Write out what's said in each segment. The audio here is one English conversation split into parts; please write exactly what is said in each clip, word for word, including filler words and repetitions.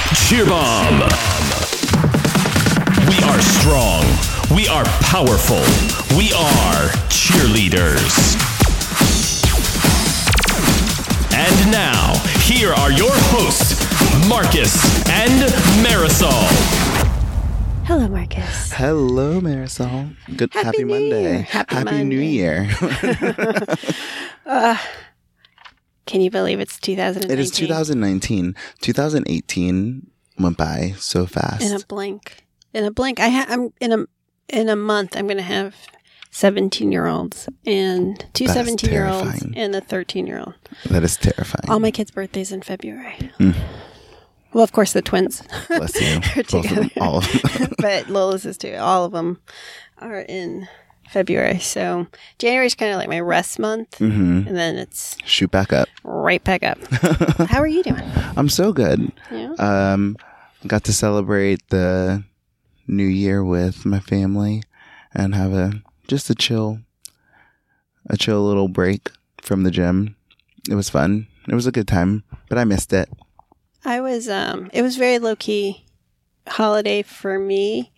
Cheer Bomb. We are strong. We are powerful. We are cheerleaders. And now, here are your hosts, Marcus and Marisol. Hello, Marcus. Hello, Marisol. Good, happy, happy Monday. Year. Happy, happy Monday. New Year. uh, can you believe it's two thousand nineteen? It is two thousand nineteen. two thousand eighteen went by so fast. In a blink. In a blink. I ha- I'm in a in a month. I'm going to have seventeen-year-olds and two That is seventeen-year-olds terrifying. and a thirteen-year-old. That is terrifying. All my kids' birthdays in February. Mm. Well, of course, the twins. Bless you. are Both of together. them, all of them. But Lola's is too. All of them are in February. So January is kind of like my rest month, hmm and then it's Shoot back up. right back up. How are you doing? I'm so good. Yeah. Um, got to celebrate the New Year with my family and have a just a chill, a chill little break from the gym. It was fun. It was a good time, but I missed it. I was, um, it was very low key holiday for me.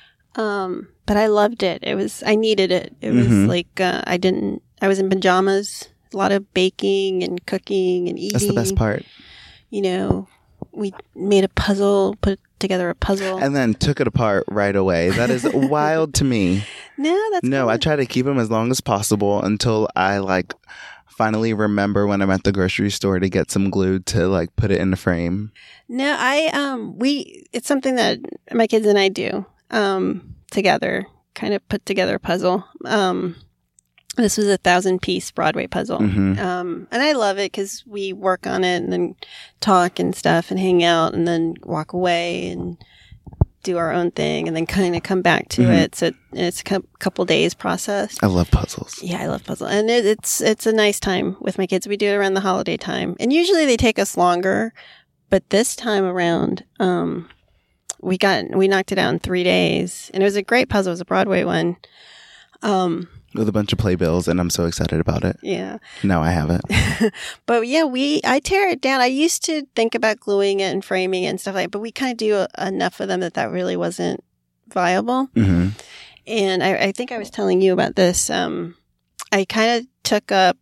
Um, but I loved it. It was, I needed it. It was Mhm. like, uh, I didn't, I was in pajamas, a lot of baking and cooking and eating. That's the best part. You know, we made a puzzle, put together a puzzle. And then took it apart right away. That is wild to me. no, that's No, I cool. try to keep them as long as possible until I like finally remember when I'm at the grocery store to get some glue to like put it in the frame. No, I, um, we, it's something that my kids and I do, um, together, kind of put together a puzzle. Um, this was a thousand piece Broadway puzzle. Mhm. Um, and I love it because we work on it and then talk and stuff and hang out and then walk away and do our own thing and then kind of come back to Mhm. it. So it's a cou- couple days process. I love puzzles. Yeah, I love puzzle, and it, it's it's a nice time with my kids. We do it around the holiday time, and usually they take us longer, but this time around, um, we got we knocked it out in three days, and it was a great puzzle. It was a Broadway one. Um, With a bunch of playbills, and I'm so excited about it. yeah, Now I have it. but yeah, we I tear it down. I used to think about gluing it and framing it and stuff like that, but we kind of do enough of them that that really wasn't viable. hmm And I, I think I was telling you about this. Um, I kind of took up.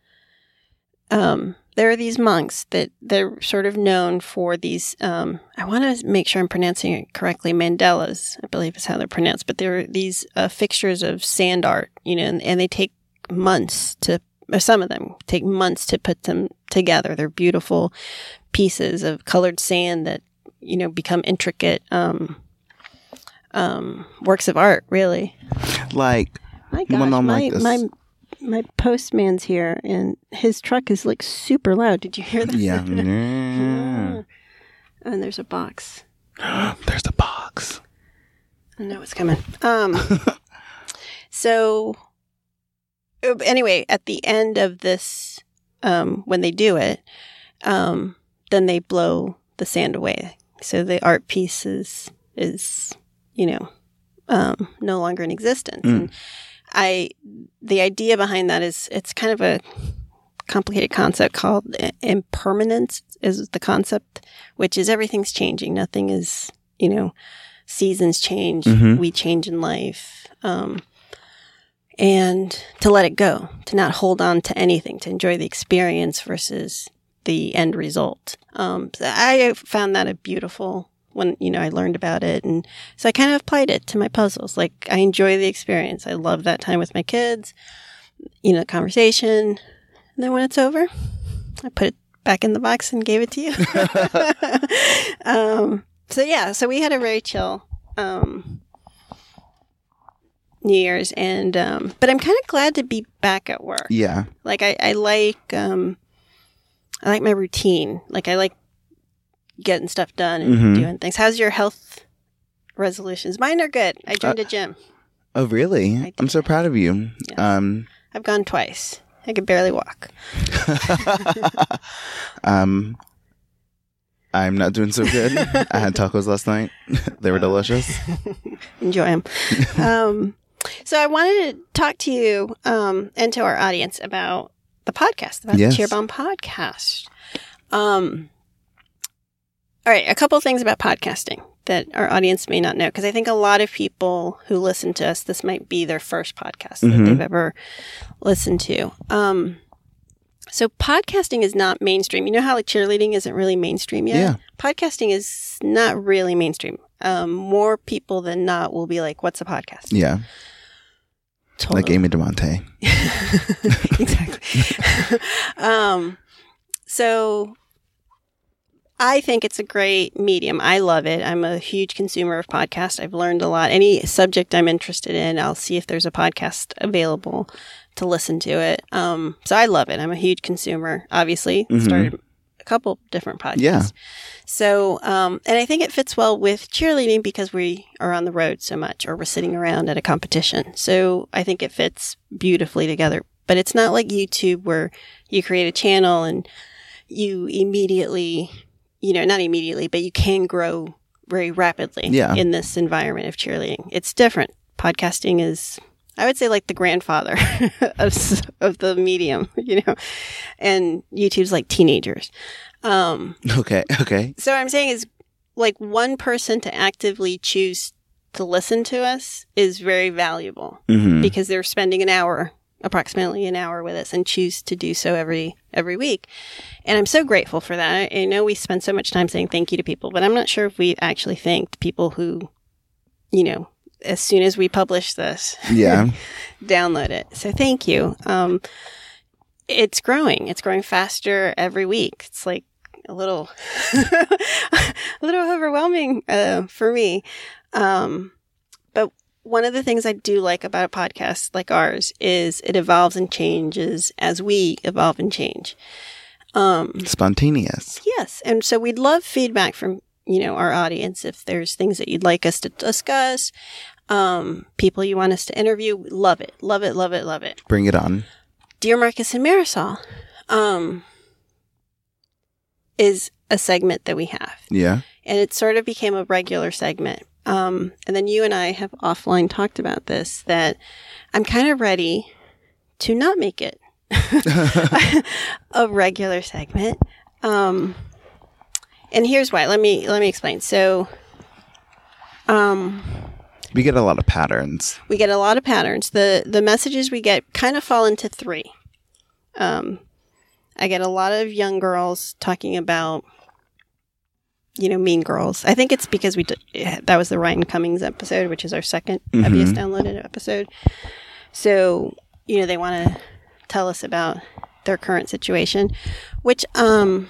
Um, there are these monks that they're sort of known for these. Um, I want to make sure I'm pronouncing it correctly. Mandalas, I believe is how they're pronounced. But they're these uh, fixtures of sand art, you know, and, and they take months to. Or some of them take months to put them together. They're beautiful pieces of colored sand that you know become intricate. Um, um, works of art, really. Like, My When gosh, I'm my, like this- my my postman's here, and his truck is like super loud. Did you hear that? yeah. Yeah. And there's a box. There's the box. I know it's coming. Um. so, uh, anyway, at the end of this, um, when they do it, um, then they blow the sand away. So the art piece is, is you know, um, no longer in existence. Mm. And I, the idea behind that is it's kind of a complicated concept called i- impermanence is the concept, which is everything's changing. Nothing is, you know, seasons change. Mhm. We change in life. Um, and to let it go, to not hold on to anything, to enjoy the experience versus the end result. Um, so I found that a beautiful when, you know, I learned about it. And so I kind of applied it to my puzzles. Like I enjoy the experience. I love that time with my kids, you know, the conversation. And then when it's over, I put it back in the box and gave it to you. um, so yeah, so we had a very chill, um, New Year's and, um, but I'm kind of glad to be back at work. Yeah. Like I, I like, um, I like my routine. Like I like getting stuff done and Mhm. doing things. How's your health resolutions? Mine are good. I joined Uh, a gym. Oh, really? I I'm so did. proud of you. Yes. Um, I've gone twice. I could barely walk. um, I'm not doing so good. I had tacos last night. They were delicious. Enjoy them. um, so I wanted to talk to you um, and to our audience about the podcast, about Yes. the Cheer Bomb podcast. Um, All right, a couple of things about podcasting that our audience may not know, because I think a lot of people who listen to us, this might be their first podcast Mm-hmm. that they've ever listened to. Um, so podcasting is not mainstream. You know how like cheerleading isn't really mainstream yet? Yeah. Podcasting is not really mainstream. Um, more people than not will be like, what's a podcast? Yeah. Totally. Like Amy DeMonte. Exactly. um, so I think it's a great medium. I love it. I'm a huge consumer of podcasts. I've learned a lot. Any subject I'm interested in, I'll see if there's a podcast available to listen to it. Um, so I love it. I'm a huge consumer, obviously. Mhm. Started a couple different podcasts. Yeah. So, um, and I think it fits well with cheerleading because we are on the road so much, or we're sitting around at a competition. So I think it fits beautifully together. But it's not like YouTube where you create a channel and you immediately, you know, not immediately, but you can grow very rapidly Yeah. in this environment of cheerleading. It's different. Podcasting is, I would say, like the grandfather of s- of the medium, you know, and YouTube's like teenagers. Um, Okay. Okay. so what I'm saying is, like, one person to actively choose to listen to us is very valuable Mm-hmm. because they're spending an hour, approximately an hour with us, and choose to do so every every week. And I'm so grateful for that. I, I know we spend so much time saying thank you to people, but I'm not sure if we actually thanked people who, you know, as soon as we publish this, Yeah. download it. So thank you. Um, it's growing. It's growing faster every week. It's like a little, a little overwhelming uh, for me. Um, but one of the things I do like about a podcast like ours is it evolves and changes as we evolve and change. Um, Spontaneous. Yes. And so we'd love feedback from, you know, our audience. If there's things that you'd like us to discuss, um, people you want us to interview, love it. Love it, love it, love it. Bring it on. Dear Marcus and Marisol, um, is a segment that we have. Yeah. And it sort of became a regular segment. Um, and then you and I have offline talked about this, that I'm kind of ready to not make it a regular segment. Um, and here's why. Let me, let me explain. So, um, We get a lot of patterns. we get a lot of patterns. The, the messages we get kind of fall into three. Um, I get a lot of young girls talking about, you know, Mean Girls. I think it's because we did, that was the Ryan Cummings episode, which is our second Mhm. heaviest downloaded episode. So, you know, they want to tell us about their current situation, which um,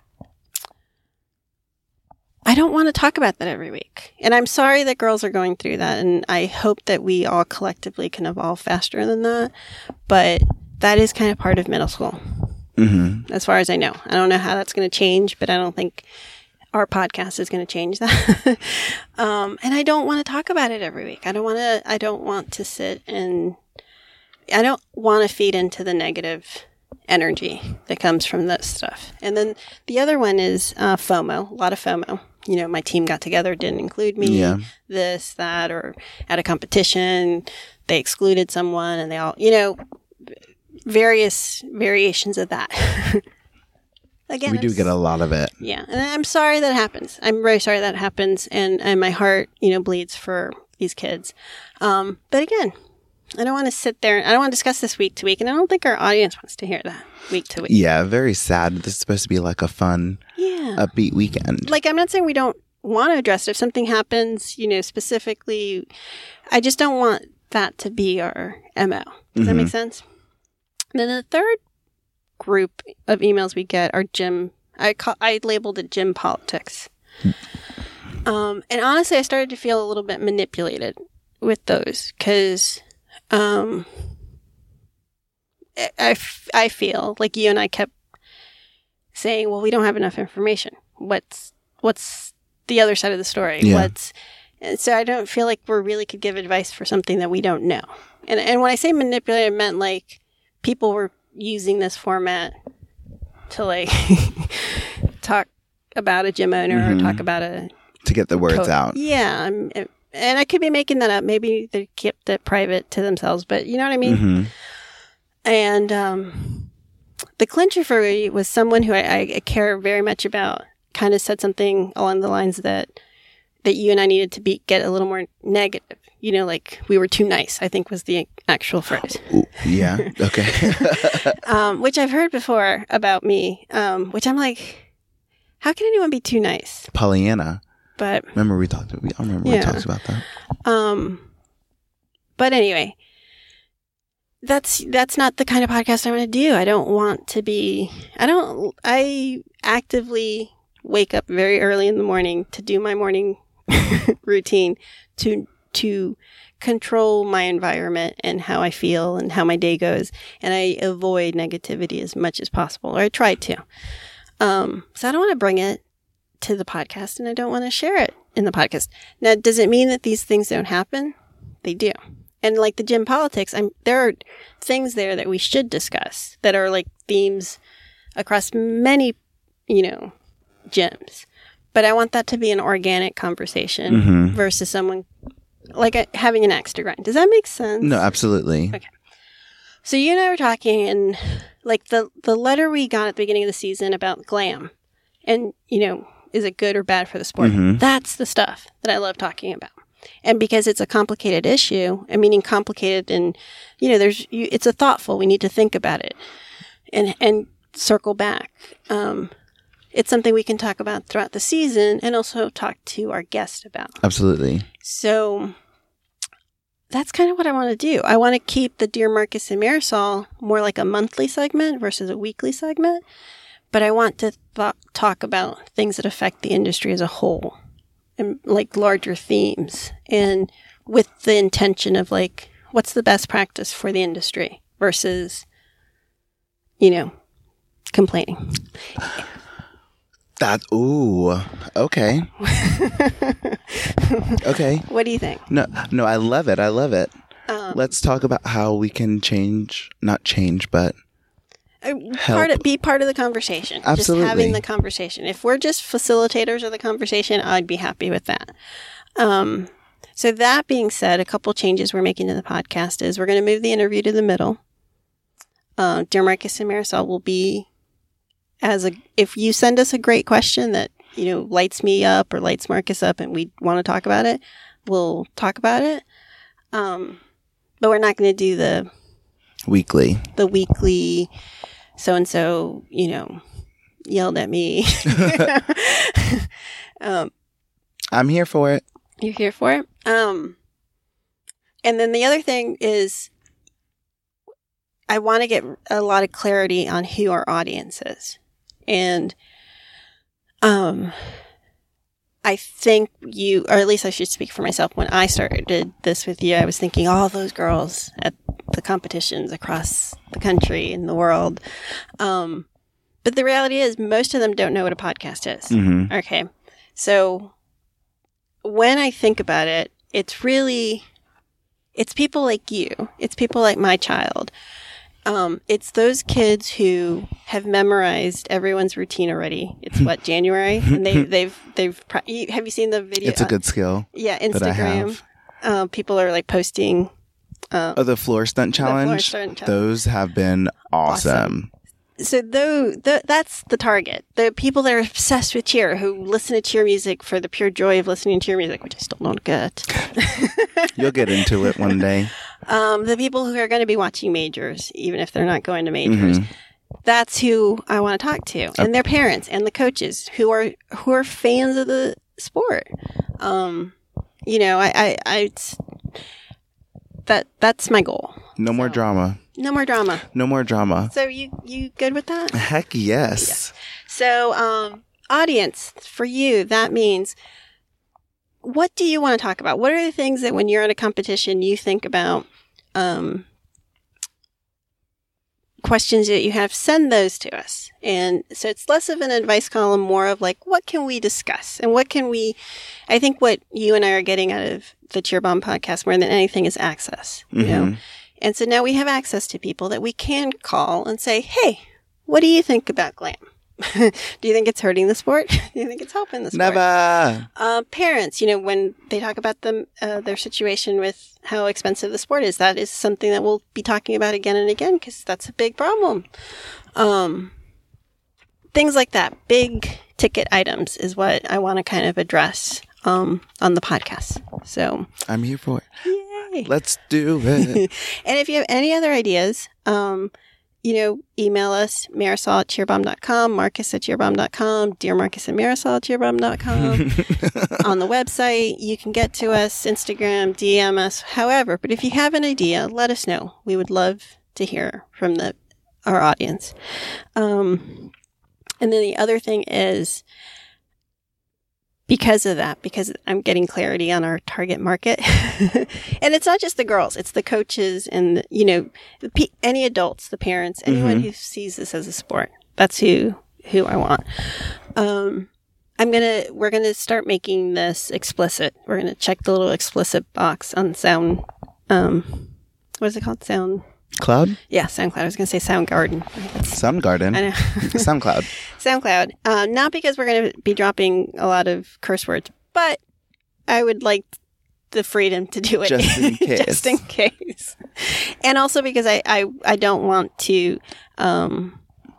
I don't want to talk about that every week. And I'm sorry that girls are going through that. And I hope that we all collectively can evolve faster than that. But that is kind of part of middle school, Mm-hmm. as far as I know. I don't know how that's going to change, but I don't think our podcast is going to change that. um, and I don't want to talk about it every week. I don't want to, I don't want to sit and, I don't want to feed into the negative energy that comes from this stuff. And then the other one is uh, FOMO, a lot of FOMO. You know, my team got together, didn't include me, Yeah. this, that, or at a competition, they excluded someone and they all, you know, various variations of that. Again, We I'm do s- get a lot of it. yeah, and I'm sorry that happens. I'm very sorry that happens, and, and my heart, you know, bleeds for these kids. Um, but again, I don't want to sit there. I don't want to discuss this week to week, and I don't think our audience wants to hear that week to week. Yeah. Very sad. This is supposed to be like a fun, Yeah. upbeat weekend. Like, I'm not saying we don't want to address it. If something happens, you know, specifically, I just don't want that to be our M O. Does that make sense? And then the third group of emails we get are gym. I call, I labeled it gym politics. Um, and honestly, I started to feel a little bit manipulated with those because um, I, I f- I feel like you and I kept saying, well, we don't have enough information. What's what's the other side of the story? Yeah. What's and so I don't feel like we really could give advice for something that we don't know. And and when I say manipulate, I meant like people were using this format to like talk about a gym owner Mhm. or talk about a To get the words co- out. Yeah, I'm, and I could be making that up. Maybe they kept it private to themselves, but you know what I mean. Mhm. And um, the clincher for me was someone who I, I care very much about kind of said something along the lines that that you and I needed to be get a little more negative. You know, like we were too nice, I think was the actual phrase. Ooh, yeah. Okay. um, which I've heard before about me, um, which I'm like, how can anyone be too nice? Pollyanna. But remember we talked. I remember yeah. we talked about that. Um, but anyway, that's that's not the kind of podcast I want to do. I don't want to be. I don't. I actively wake up very early in the morning to do my morning routine to to control my environment and how I feel and how my day goes, and I avoid negativity as much as possible, or I try to. Um, so I don't want to bring it to the podcast, and I don't want to share it in the podcast. Now, does it mean that these things don't happen? They do. And like the gym politics, I'm, there are things there that we should discuss that are like themes across many, you know, gyms. But I want that to be an organic conversation mm-hmm. versus someone like a, having an axe to grind. Does that make sense? No, absolutely. Okay. So you and I were talking, and like the, the letter we got at the beginning of the season about glam and, you know, is it good or bad for the sport? Mm-hmm. That's the stuff that I love talking about. And because it's a complicated issue, I mean, complicated and, you know, there's, you, it's a thoughtful, we need to think about it and, and circle back. Um, it's something we can talk about throughout the season and also talk to our guest about. Absolutely. So that's kind of what I want to do. I want to keep the Dear Marcus and Marisol more like a monthly segment versus a weekly segment. But I want to th- talk about things that affect the industry as a whole and like larger themes and with the intention of like, what's the best practice for the industry versus, you know, complaining. That, ooh, okay. Okay. What do you think? No, no, I love it. I love it. Um, Let's talk about how we can change, not change, but part of, be part of the conversation. Absolutely. Just having the conversation. If we're just facilitators of the conversation, I'd be happy with that. Um, so that being said, a couple changes we're making to the podcast is we're going to move the interview to the middle. Uh, Dear Marcus and Marisol will be as a, if you send us a great question that, you know, lights me up or lights Marcus up and we want to talk about it, we'll talk about it. Um, but we're not going to do the weekly, the weekly, so-and-so, you know, yelled at me. um, I'm here for it. You're here for it. Um, and then the other thing is I want to get a lot of clarity on who our audience is. And um, I think you, or at least I should speak for myself, when I started this with you, I was thinking all those girls at the competitions across the country and the world. Um, but the reality is most of them don't know what a podcast is. Mm-hmm. Okay. So when I think about it, it's really, it's people like you. It's people like my child. Um, it's those kids who have memorized everyone's routine already. It's what, January? And they, they've, they've, have you seen the video? It's a good skill. Yeah. That I Instagram. have. Uh, people are like posting. Uh, oh, the floor stunt challenge. floor stunt challenge. Those have been awesome. Awesome. So though, th- that's the target. The people that are obsessed with cheer, who listen to cheer music for the pure joy of listening to cheer music, which I still don't get. You'll get into it one day. Um, the people who are going to be watching majors, even if they're not going to majors. Mm-hmm. That's who I want to talk to, and their parents and the coaches who are who are fans of the sport. Um, you know, I, I, I it's, that that's my goal. No more So, drama. No more drama. No more drama. So you you good with that? Heck yes. Yes. So, um, audience, for you, that means, what do you want to talk about? What are the things that when you're at a competition, you think about, um, questions that you have? Send those to us. And so it's less of an advice column, more of like, what can we discuss? And what can we, I think what you and I are getting out of the Cheer Bomb podcast more than anything is access, you Mm-hmm. know? And so now we have access to people that we can call and say, hey, what do you think about glam? Do you think it's hurting the sport? Do you think it's helping the sport? Never. Uh, parents, you know, when they talk about them, uh, their situation with how expensive the sport is, that is something that we'll be talking about again and again because that's a big problem. Um, things like that, big ticket items is what I want to kind of address um, on the podcast. So I'm here for it. Yay. Let's do it. And if you have any other ideas, um, you know, email us, Marisol at cheerbomb dot com, Marcus at cheerbomb dot com, Dear Marcus and Marisol at cheerbomb dot com. On the website, you can get to us, Instagram, D M us, however. But if you have an idea, let us know. We would love to hear from the our audience. Um, and then the other thing is, because of that, because I'm getting clarity on our target market, and it's not just the girls, it's the coaches and, the, you know, the pe- any adults, the parents, anyone mm-hmm. who sees this as a sport. That's who, who I want. Um, I'm going to, we're going to start making this explicit. We're going to check the little explicit box on Sound, um, what is it called? Sound Cloud? Yeah, SoundCloud. I was going to say Soundgarden. Soundgarden. I know. SoundCloud. SoundCloud. Um, not because we're going to be dropping a lot of curse words, but I would like the freedom to do it. Just in case. Just in case. And also because I, I, I don't want to um,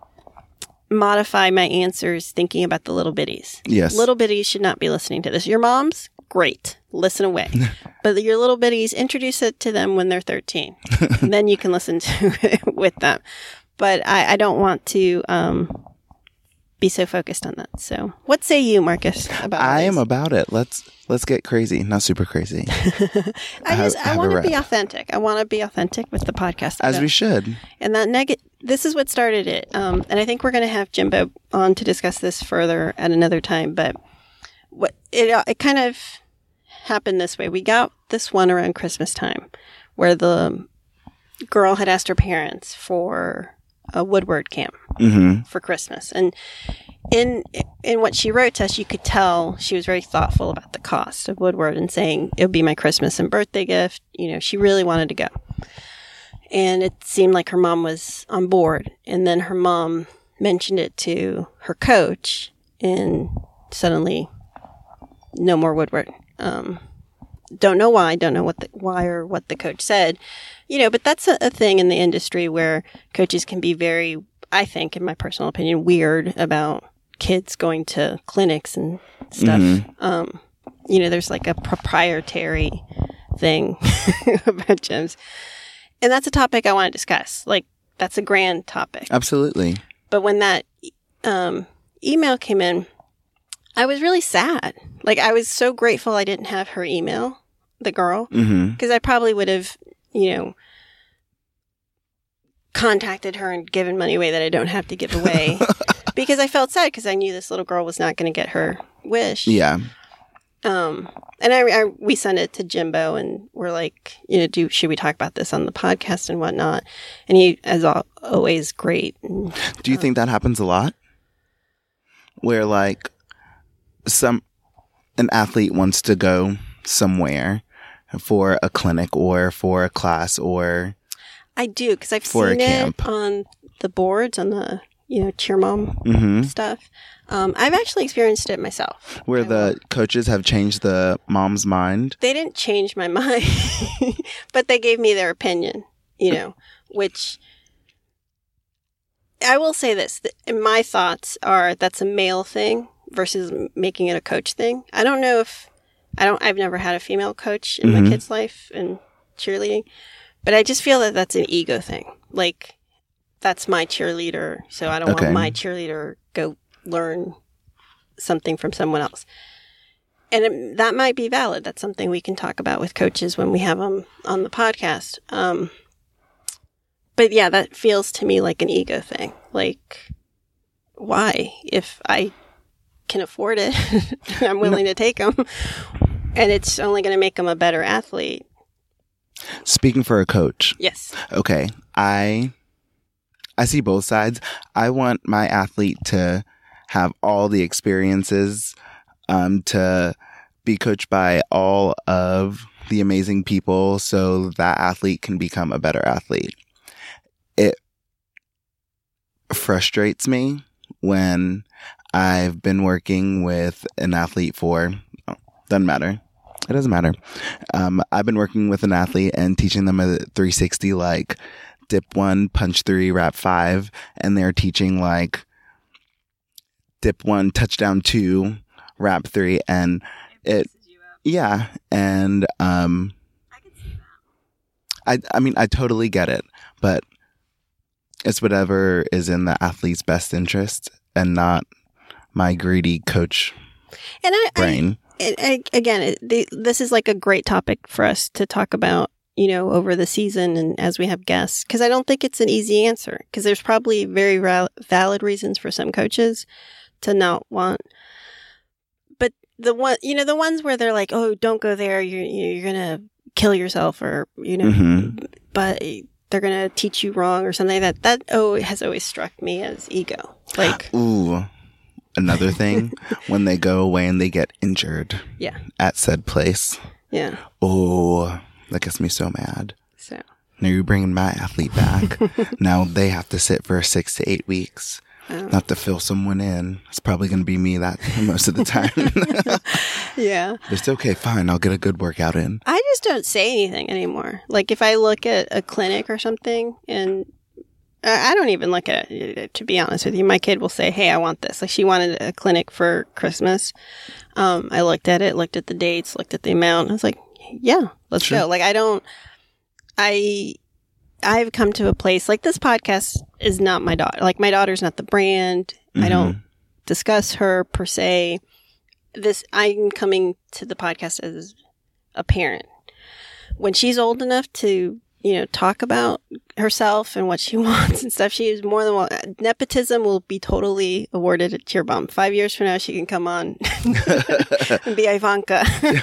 modify my answers thinking about the little bitties. Yes. Little bitties should not be listening to this. Your moms? Great. Listen away. But your little bitties, introduce it to them when they're thirteen. Then you can listen to it with them. But I, I don't want to um, be so focused on that. So what say you, Marcus, about I this? am about it. Let's let's get crazy. Not super crazy. I just I, I want to be authentic. I want to be authentic with the podcast. As we should. And that neg- this is what started it. Um, and I think we're going to have Jimbo on to discuss this further at another time. But what it it kind of happened this way. We got this one around Christmas time where the girl had asked her parents for a woodward camp mm-hmm. for Christmas. And in in what she wrote to us, you could tell she was very thoughtful about the cost of woodward and saying, it would be my Christmas and birthday gift. You know, she really wanted to go. And it seemed like her mom was on board. And then her mom mentioned it to her coach, and suddenly no more woodward. Um, don't know why, don't know what the, why or what the coach said, you know, but that's a, a thing in the industry where coaches can be very, I think, in my personal opinion, weird about kids going to clinics and stuff. Mm-hmm. Um, you know, there's like a proprietary thing about gyms. And that's a topic I want to discuss. Like, that's a grand topic. Absolutely. But when that um, email came in, I was really sad. Like, I was so grateful I didn't have her email, the girl, because mm-hmm. I probably would have, you know, contacted her and given money away that I don't have to give away because I felt sad because I knew this little girl was not going to get her wish. Yeah. Um, and I, I, we sent it to Jimbo and we're like, you know, do, should we talk about this on the podcast and whatnot? And he, as always, great. And, do you um, think that happens a lot? Where like, some an athlete wants to go somewhere for a clinic or for a class or I do because I've seen it on the boards on the you know cheer mom mm-hmm. stuff. Um, I've actually experienced it myself. Where I the will. coaches have changed the mom's mind. They didn't change my mind, but they gave me their opinion. You know, which I will say this: my thoughts are that's a male thing versus making it a coach thing. I don't know if I don't. I've never had a female coach in mm-hmm. my kid's life in cheerleading, but I just feel that that's an ego thing. Like that's my cheerleader, so I don't okay. want my cheerleader go learn something from someone else. And it, that might be valid. That's something we can talk about with coaches when we have them on the podcast. Um, but yeah, that feels to me like an ego thing. Like, why? If I can afford it, I'm willing no. to take them, and it's only going to make them a better athlete. Speaking for a coach. Yes. Okay. I I see both sides. I want my athlete to have all the experiences, um, to be coached by all of the amazing people so that athlete can become a better athlete. It frustrates me when I've been working with an athlete for, oh, doesn't matter. It doesn't matter. Um, I've been working with an athlete and teaching them a three sixty, like dip one, punch three, wrap five. And they're teaching like dip one, touchdown two, wrap three, and it, yeah, and um, I can see that. I I mean I totally get it, but it's whatever is in the athlete's best interest and not my greedy coach and I, brain. I, I, again, it, the, this is like a great topic for us to talk about, you know, over the season and as we have guests, because I don't think it's an easy answer, because there's probably very ra- valid reasons for some coaches to not want. But the one, you know, the ones where they're like, oh, don't go there, you're, you're going to kill yourself, or, you know, Mm-hmm. but they're going to teach you wrong or something like that. That oh, has always struck me as ego. Like, Ooh, another thing, when they go away and they get injured yeah, at said place. yeah. Oh, that gets me so mad. So, Now you're bringing my athlete back. Now they have to sit for six to eight weeks. Oh. Not to fill someone in. It's probably going to be me that most of the time. yeah. It's okay, fine. I'll get a good workout in. I just don't say anything anymore. Like if I look at a clinic or something, and I I don't even look at it, to be honest with you. My kid will say, hey, I want this. Like she wanted a clinic for Christmas. Um, I looked at it, looked at the dates, looked at the amount. I was like, yeah, let's Sure. go. Like I don't, I, I've come to a place like this podcast is not my daughter. Like my daughter's not the brand. I don't discuss her per se. This, I'm coming to the podcast as a parent. When she's old enough to, you know, talk about herself and what she wants and stuff, she is more than well. Nepotism will be totally awarded at Cheer Bomb. Five years from now, she can come on and be Ivanka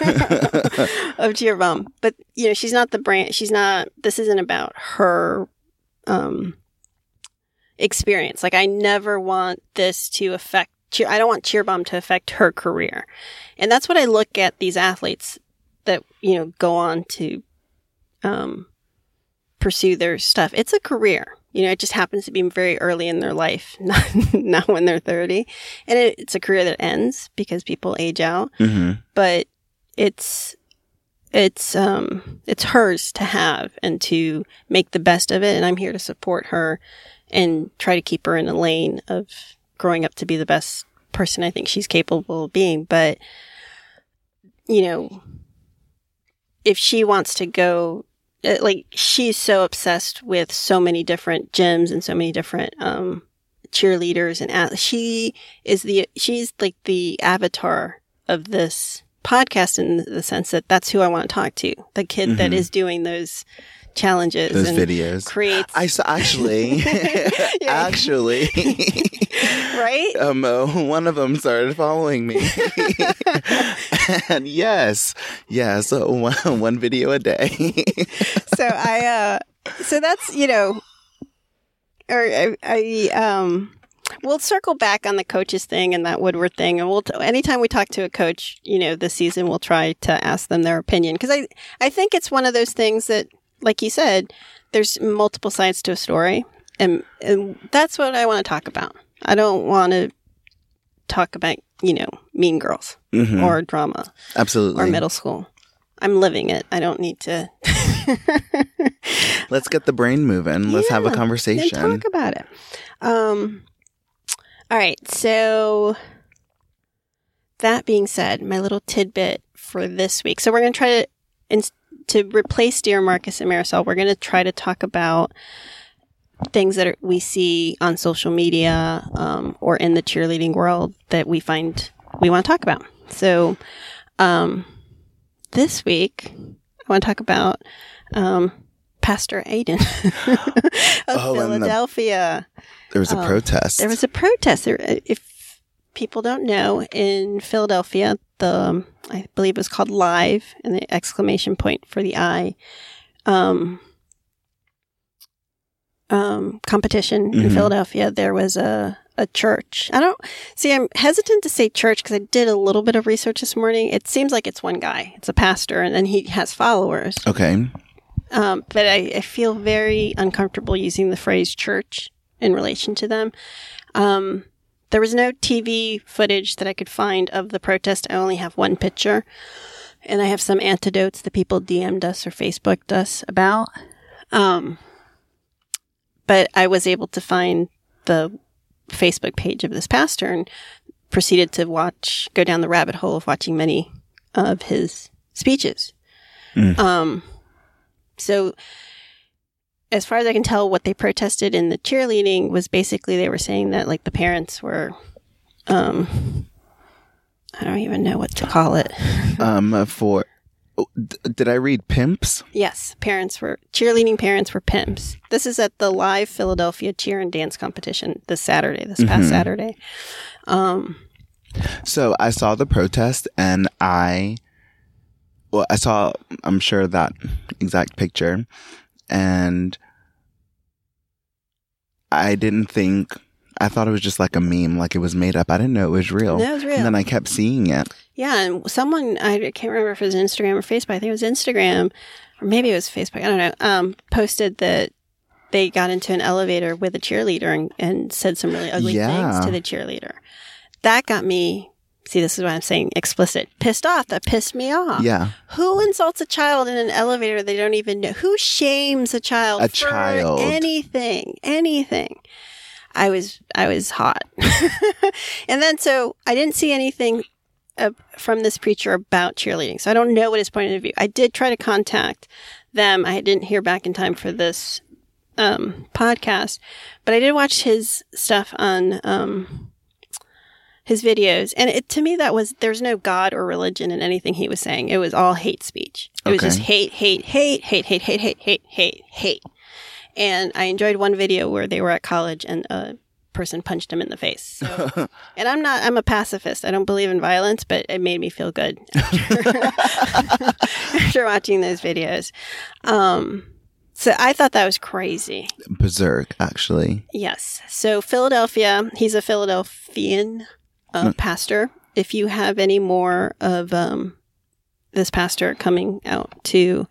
of Cheer Bomb. But, you know, she's not the brand. She's not, this isn't about her um, experience. Like, I never want this to affect, cheer, I don't want Cheer Bomb to affect her career. And that's what I look at these athletes that, you know, go on to, um, pursue their stuff. It's a career. You know, it just happens to be very early in their life, not, not when they're thirty. And it, it's a career that ends because people age out. Mm-hmm. But it's, it's, um, it's hers to have and to make the best of it. And I'm here to support her and try to keep her in a lane of growing up to be the best person I think she's capable of being. But, you know, if she wants to go, like, she's so obsessed with so many different gyms and so many different um, cheerleaders, and ath- she is the she's like the avatar of this podcast in the sense that that's who I want to talk to. The kid mm-hmm. that is doing those challenges, those and videos. Creates. I saw actually, actually, right? Um, uh, one of them started following me, and yes, yes, uh, one, one video a day. so I, uh, so that's you know, or I, I um. We'll circle back on the coaches thing and that Woodward thing, and we'll t- anytime we talk to a coach, you know, this season, we'll try to ask them their opinion, because I I think it's one of those things that, like you said, there's multiple sides to a story, and and that's what I want to talk about. I don't want to talk about, you know, Mean Girls mm-hmm. or drama, absolutely, or middle school. I'm living it. I don't need to. Let's get the brain moving. Let's yeah, have a conversation. And talk about it. Um. All right, so that being said, my little tidbit for this week. So we're going to try to, in, to replace Dear Marcus and Marisol, we're going to try to talk about things that are, we see on social media um, or in the cheerleading world that we find we want to talk about. So um, this week, I want to talk about um, Pastor Aiden of oh, Philadelphia. There was a um, protest. There was a protest. There, if people don't know, in Philadelphia, the um, I believe it was called Live, and the exclamation point for the I, um, um, competition mm-hmm. in Philadelphia. There was a a church. I don't see. I'm hesitant to say church because I did a little bit of research this morning. It seems like it's one guy. It's a pastor, and then he has followers. Okay. Um, but I, I feel very uncomfortable using the phrase church in relation to them. Um, there was no T V footage that I could find of the protest. I only have one picture, and I have some anecdotes that people D M'd us or Facebooked us about. Um, but I was able to find the Facebook page of this pastor, and proceeded to watch, go down the rabbit hole of watching many of his speeches. Mm. Um, so as far as I can tell, what they protested in the cheerleading was basically they were saying that like the parents were, um, I don't even know what to call it. um, for, d- did I read pimps? Yes. Parents were, cheerleading parents were pimps. This is at the live Philadelphia cheer and dance competition this Saturday, this past mm-hmm. Saturday. Um, so I saw the protest and I, well, I saw, I'm sure that exact picture and I didn't think, I thought it was just like a meme, like it was made up. I didn't know it was real. No, it was real. And then I kept seeing it. Yeah. And someone, I can't remember if it was Instagram or Facebook. I think it was Instagram or maybe it was Facebook. I don't know. Um, posted that they got into an elevator with a cheerleader and, and said some really ugly yeah. things to the cheerleader. That got me, see, this is what I'm saying, explicit, pissed off. That pissed me off. Yeah. Who insults a child in an elevator they don't even know? Who shames a child a for child. anything? Anything. I was, I was hot. And then, so I didn't see anything uh, from this preacher about cheerleading. So I don't know what his point of view. I did try to contact them. I didn't hear back in time for this um, podcast, but I did watch his stuff on, um, his videos. And it, to me, that was, there's no God or religion in anything he was saying. It was all hate speech. It okay. was just hate, hate, hate, hate, hate, hate, hate, hate, hate, hate. And I enjoyed one video where they were at college and a person punched him in the face. So, and I'm not, I'm a pacifist. I don't believe in violence, but it made me feel good after, after watching those videos. Um, so I thought that was crazy. Berserk, actually. Yes. So Philadelphia, he's a Philadelphian uh, mm. pastor. If you have any more of um, this pastor coming out to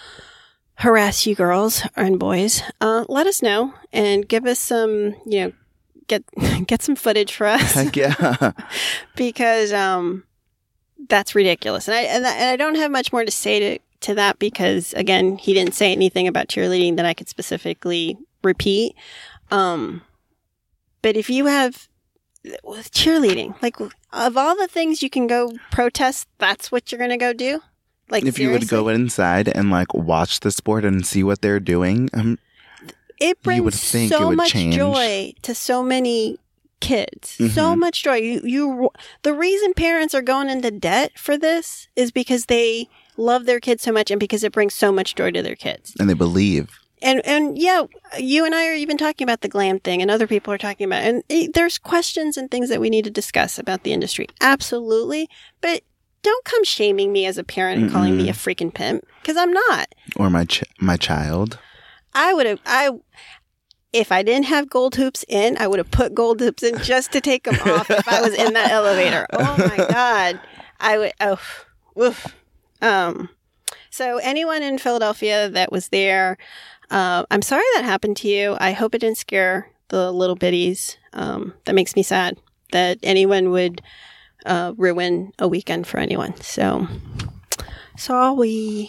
harass you girls and boys, uh, let us know and give us some, you know, get get some footage for us. Heck yeah. Because um, that's ridiculous. And I, and I and I don't have much more to say to, to that because, again, he didn't say anything about cheerleading that I could specifically repeat. Um, but if you have with cheerleading, like of all the things you can go protest, that's what you're going to go do? Like, if seriously? You would go inside and like watch the sport and see what they're doing, um, it brings you would think so it would much change. joy to so many kids. Mm-hmm. So much joy. You, you, the reason parents are going into debt for this is because they love their kids so much and because it brings so much joy to their kids. And they believe. And, and yeah, you and I are even talking about the glam thing and other people are talking about it. And there's questions and things that we need to discuss about the industry. Absolutely. But don't come shaming me as a parent and Mm-mm. calling me a freaking pimp, because I'm not. Or my ch- my child. I would have, I, if I didn't have gold hoops in, I would have put gold hoops in just to take them off if I was in that elevator. Oh my God. I would, oh, oof. Um, so anyone in Philadelphia that was there, uh, I'm sorry that happened to you. I hope it didn't scare the little bitties. Um, that makes me sad that anyone would Uh, ruin a weekend for anyone. So, sorry.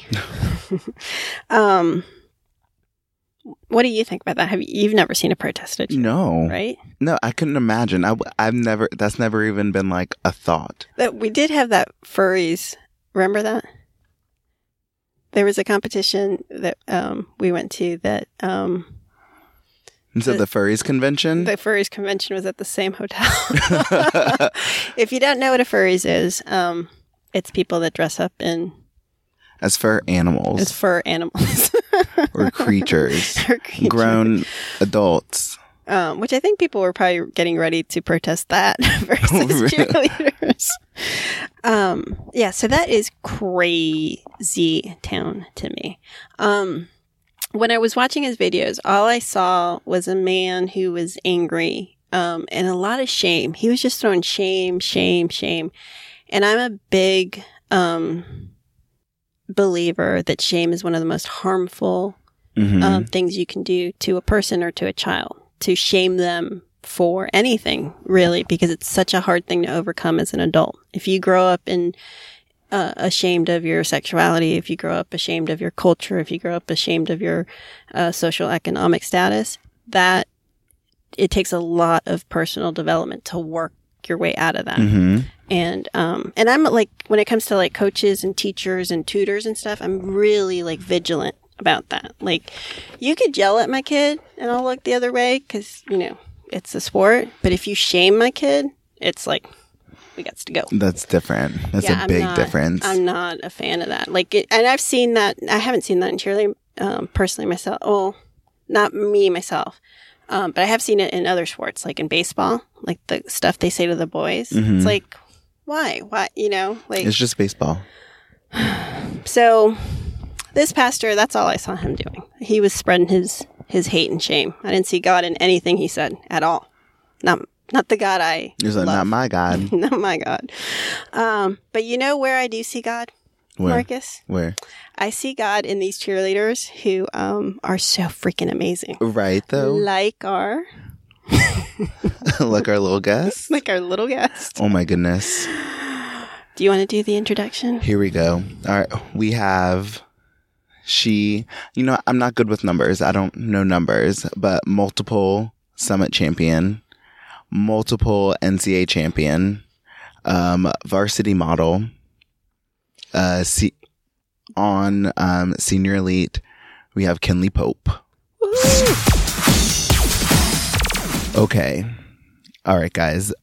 um, what do you think about that? Have you, you've never seen a protest, did you? No. Right? No, I couldn't imagine. I, I've never, that's never even been like a thought. That we did have that furries. Remember that? There was a competition that um, we went to that, um, So the, the furries convention? The furries convention was at the same hotel. If you don't know what a furries is, um, it's people that dress up in... As fur animals. As fur animals. Or creatures. Or creatures. Grown adults. Um, which I think people were probably getting ready to protest that versus oh, really? cheerleaders. Um, yeah, so that is crazy town to me. Um... When I was watching his videos, all I saw was a man who was angry um, and a lot of shame. He was just throwing shame, shame, shame. And I'm a big um, believer that shame is one of the most harmful mm-hmm. um, things you can do to a person or to a child, to shame them for anything, really, because it's such a hard thing to overcome as an adult. If you grow up in Uh, ashamed of your sexuality, if you grow up ashamed of your culture, if you grow up ashamed of your uh, social economic status, that it takes a lot of personal development to work your way out of that. Mm-hmm. And um, and I'm like, when it comes to like coaches and teachers and tutors and stuff, I'm really like vigilant about that. Like, you could yell at my kid and I'll look the other way because, you know, it's a sport. But if you shame my kid, it's like, we got to go. That's different. That's Yeah, a I'm big not- difference. I'm not a fan of that. Like, it, and I've seen that. I haven't seen that in cheerleading um, personally myself. Well, not me myself, um, but I have seen it in other sports, like in baseball, like the stuff they say to the boys. Mhm. It's like, why? Why? You know, like It's just baseball. so. This pastor, that's all I saw him doing. He was spreading his his hate and shame. I didn't see God in anything he said at all. Not not the God I It's like, love. not my God. Not my God. Um, but you know where I do see God, Where? Marcus? Where? I see God in these cheerleaders who um, are so freaking amazing. Right, though. Like our Like our little guest. like our little guest. Oh, my goodness. Do you want to do the introduction? Here we go. All right. We have she, you know, I'm not good with numbers. I don't know numbers, but multiple summit champion, multiple N C A A champion, um, varsity model, uh, se- on um, senior elite. We have Kinley Pope. Woo! Okay. All right, guys.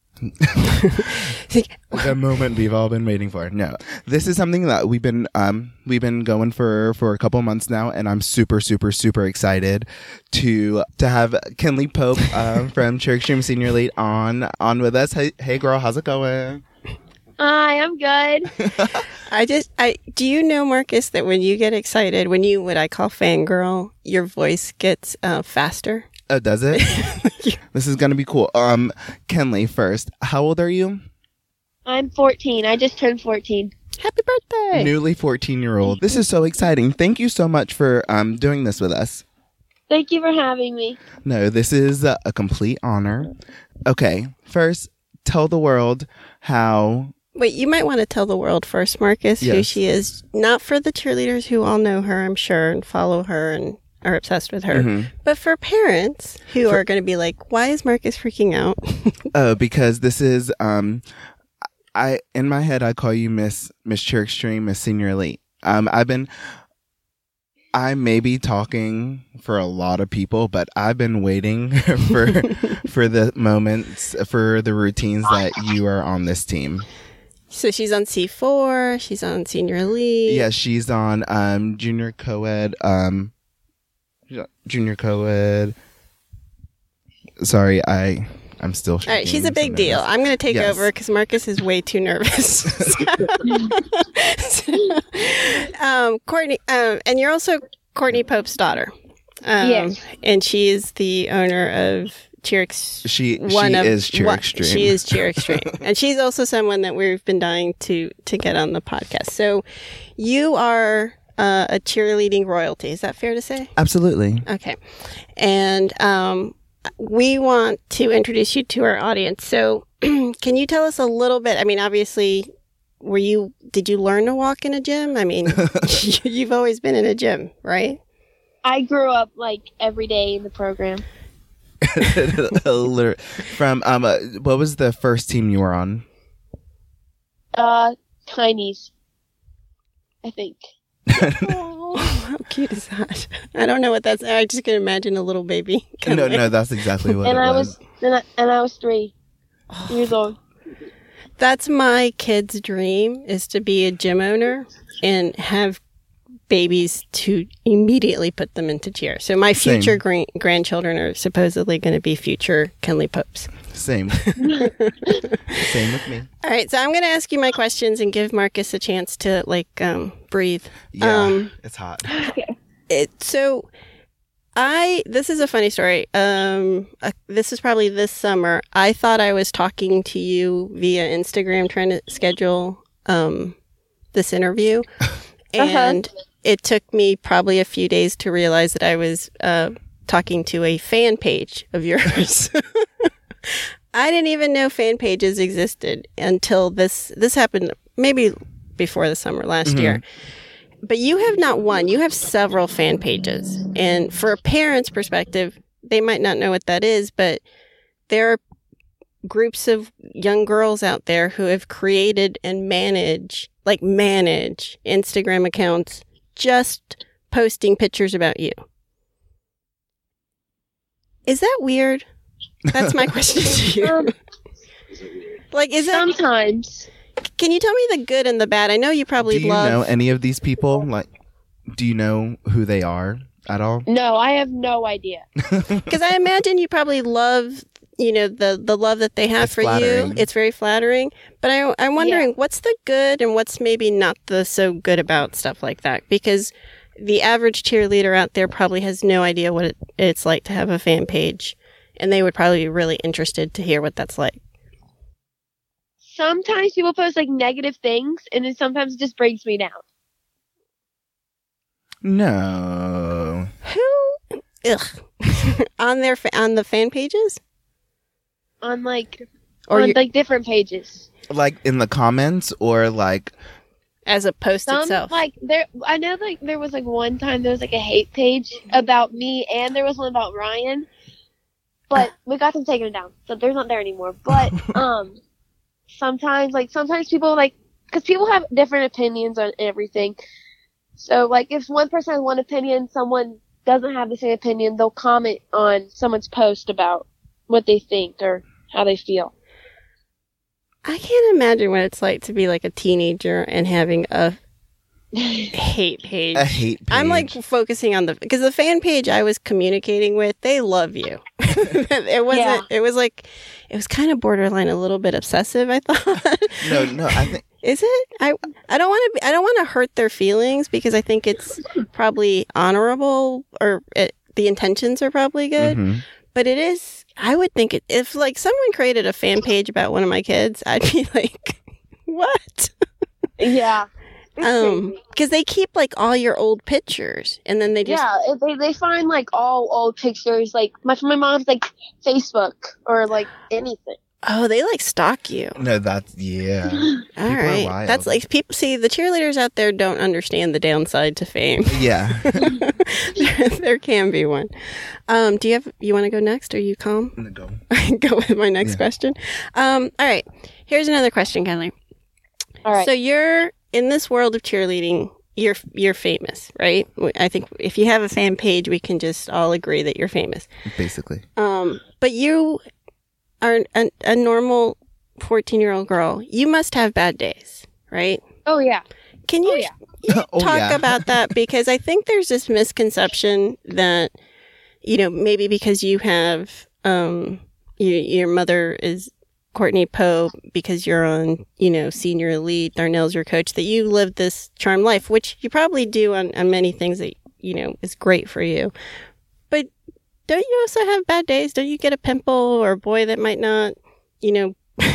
The moment we've all been waiting for. No, this is something that we've been um we've been going for for a couple months now, and I'm super super super excited to to have Kinley Pope um, from Cherokee Senior Elite on on with us. Hey, hey girl, how's it going? Hi, I'm good. I just, I do you know, Marcus, that when you get excited, when you, what I call fangirl, your voice gets uh, faster? Oh, does it? This is gonna be cool. Um, Kinley, first, how old are you? I'm fourteen. I just turned fourteen. Happy birthday! Newly fourteen year old. This is so exciting. Thank you so much for um doing this with us. Thank you for having me. No, this is a, a complete honor. Okay, first, tell the world how. Wait, you might want to tell the world first, Marcus, who Yes. she is. Not for the cheerleaders who all know her, I'm sure, and follow her and are obsessed with her, Mhm. but for parents who are going to be like, why is Marcus freaking out? Oh, because this is um, I in my head I call you Miss Miss Cheer Extreme, Miss Senior Elite. Um, I've been. I may be talking for a lot of people, but I've been waiting for for the moments, for the routines that you are on this team. So she's on C four, she's on Senior Elite. Yeah, she's on um junior co-ed, um junior co-ed. Sorry, I I'm still. All right, she's a shaking, big so deal. nervous. I'm going to take Yes. over because Marcus is way too nervous. um, Courtney, um, and you're also Courtney Pope's daughter. Um, Yes. And she is the owner of Cheer Ex- She one she of, is Cheer one- Extreme. She is Cheer Extreme. And she's also someone that we've been dying to, to get on the podcast. So you are uh, a cheerleading royalty. Is that fair to say? Absolutely. Okay. And um, we want to introduce you to our audience. So can you tell us a little bit? I mean, obviously, were you, did you learn to walk in a gym? I mean, you've always been in a gym, right? I grew up like every day in the program. Liter- From um, uh, what was the first team you were on? Uh, Tiny's, I think. Oh, how cute is that? I don't know what that's. I just can imagine a little baby. No, coming. no, that's exactly what and it I was. was and I, and I was three years old. That's my kid's dream, is to be a gym owner and have babies to immediately put them into cheer. So my Same. future gra- grandchildren are supposedly going to be future Kinley Popes. Same. Same with me. All right, so I'm going to ask you my questions and give Marcus a chance to like um, breathe. Yeah, Um, it's hot. Okay. It, so I this is a funny story. Um, uh, this is probably this summer. I thought I was talking to you via Instagram, trying to schedule um, this interview, and it took me probably a few days to realize that I was uh, talking to a fan page of yours. I didn't even know fan pages existed until this this happened maybe before the summer last year. But you have not one, you have several fan pages. And for a parent's perspective, they might not know what that is, but there are groups of young girls out there who have created and manage, like manage Instagram accounts just posting pictures about you. Is that weird? That's my question to you. Um, Like, is that, Sometimes. can you tell me the good and the bad? I know you probably Do you love. know any of these people? Like, do you know who they are at all? No, I have no idea. Because I imagine you probably love, you know, the, the love that they have It's for flattering. you. It's very flattering. But I, I'm wondering Yeah. what's the good and what's maybe not the so good about stuff like that? Because the average cheerleader out there probably has no idea what it, it's like to have a fan page. And they would probably be really interested to hear what that's like. Sometimes people post like negative things, and then sometimes it just brings me down. No. Who? Ugh. on their fa- on the fan pages? On like Or on you, like different pages. Like in the comments or like, as a post Some itself? like there, I know like there was like one time there was like a hate page about me, and there was one about Ryan, but we got them taken down, so there's not there anymore. But um, sometimes like sometimes people like because people have different opinions on everything. So like if one person has one opinion, someone doesn't have the same opinion, they'll comment on someone's post about what they think or how they feel. I can't imagine what it's like to be like a teenager and having a hate page. a hate page. I'm like focusing on the because the fan page I was communicating with, they love you. it wasn't. Yeah. It was like it was kind of borderline a little bit obsessive. I thought. no, no. I think Is it? I I don't want to. I don't want to hurt their feelings because I think it's probably honorable or it, the intentions are probably good. mhm. But it is. I would think it if like someone created a fan page about one of my kids, I'd be like, what? Yeah. It's Um, crazy. because they keep like all your old pictures, and then they just Yeah, if they they find like all old pictures, like my my mom's like Facebook or like anything. oh, they like stalk you. No, that's yeah. All People are right, wild. that's like people see the cheerleaders out there don't understand the downside to fame. Yeah. there, there can be one. Um, do you have you want to go next? Are you calm? Go. Go with my next Yeah. question. Um, all right, here's another question, Kelly. All right. So you're in this world of cheerleading. You're you're famous, right? I think if you have a fan page, we can just all agree that you're famous. Basically. Um, but you are a, a normal fourteen-year-old girl. You must have bad days, right? oh yeah. Can you Oh, yeah. you Oh, talk yeah. about that? Because I think there's this misconception that, you know, maybe because you have, um, you, your mother is Courtney Poe, because you're on, you know, senior elite, Darnell's your coach, that you live this charmed life, which you probably do on, on many things that, you know, is great for you. But don't you also have bad days? Don't you get a pimple or a boy that might not, you know,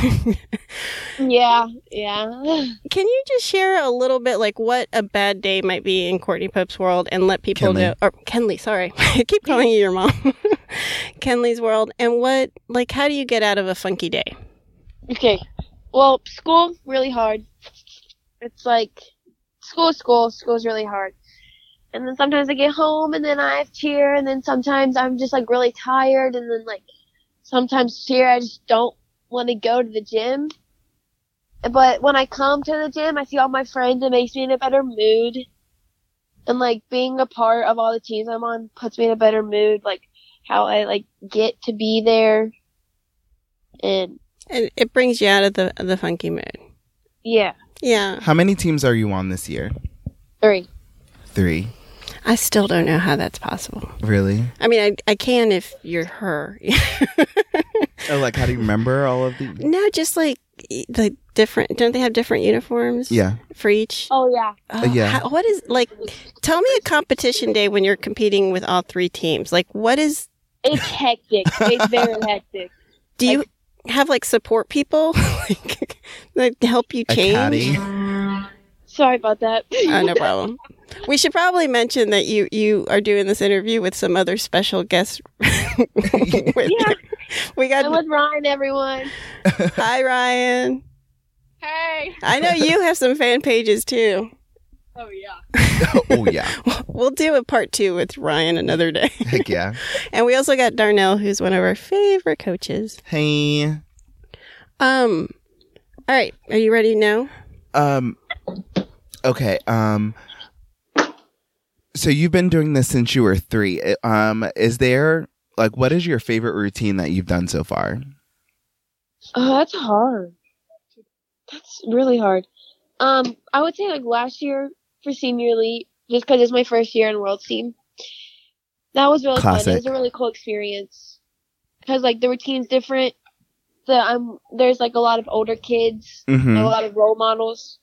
Yeah. Yeah. can you just share a little bit like what a bad day might be in Courtney Pope's world and let people Kenley. know, or Kenley, sorry. I keep calling you your mom. Kenley's world. And what, like, how do you get out of a funky day? Okay. Well, school really hard. It's like school, school, school's really hard. And then sometimes I get home and then I have cheer, and then sometimes I'm just like really tired, and then like sometimes cheer I just don't want to go to the gym. But when I come to the gym, I see all my friends, it makes me in a better mood. And like being a part of all the teams I'm on puts me in a better mood, like how I like get to be there. And And it brings you out of the the funky mood. yeah, Yeah. How many teams are you on this year? three. Three. I still don't know how that's possible. Really? I mean, I, I can if you're her. Oh, like how do you remember all of the? No, just like the different, don't they have different uniforms? Yeah. For each? Oh yeah. Oh, yeah. how- what is, like, tell me a competition day when you're competing with all three teams. Like, what is, It's hectic. It's very hectic. do you have like support people like, that help you A change? caddy. Sorry about that. Oh, no problem. We should probably mention that you, you are doing this interview with some other special guests. with Yeah. We got, I'm with Ryan, everyone. hi, Ryan. Hey. I know you have some fan pages too. Oh yeah. Oh yeah. We'll do a part two with Ryan another day. Heck yeah. And we also got Darnell, who's one of our favorite coaches. Hey. Um, all right. Are you ready now? Um, okay. Um, so you've been doing this since you were three. Um, is there, like, what is your favorite routine that you've done so far? Oh, that's hard. That's really hard. Um, I would say like last year for senior elite, just because it's my first year in World's team. That was really Classic. fun. It was a really cool experience because like the routine's different. The I'm there's like a lot of older kids, Mm-hmm. a lot of role models,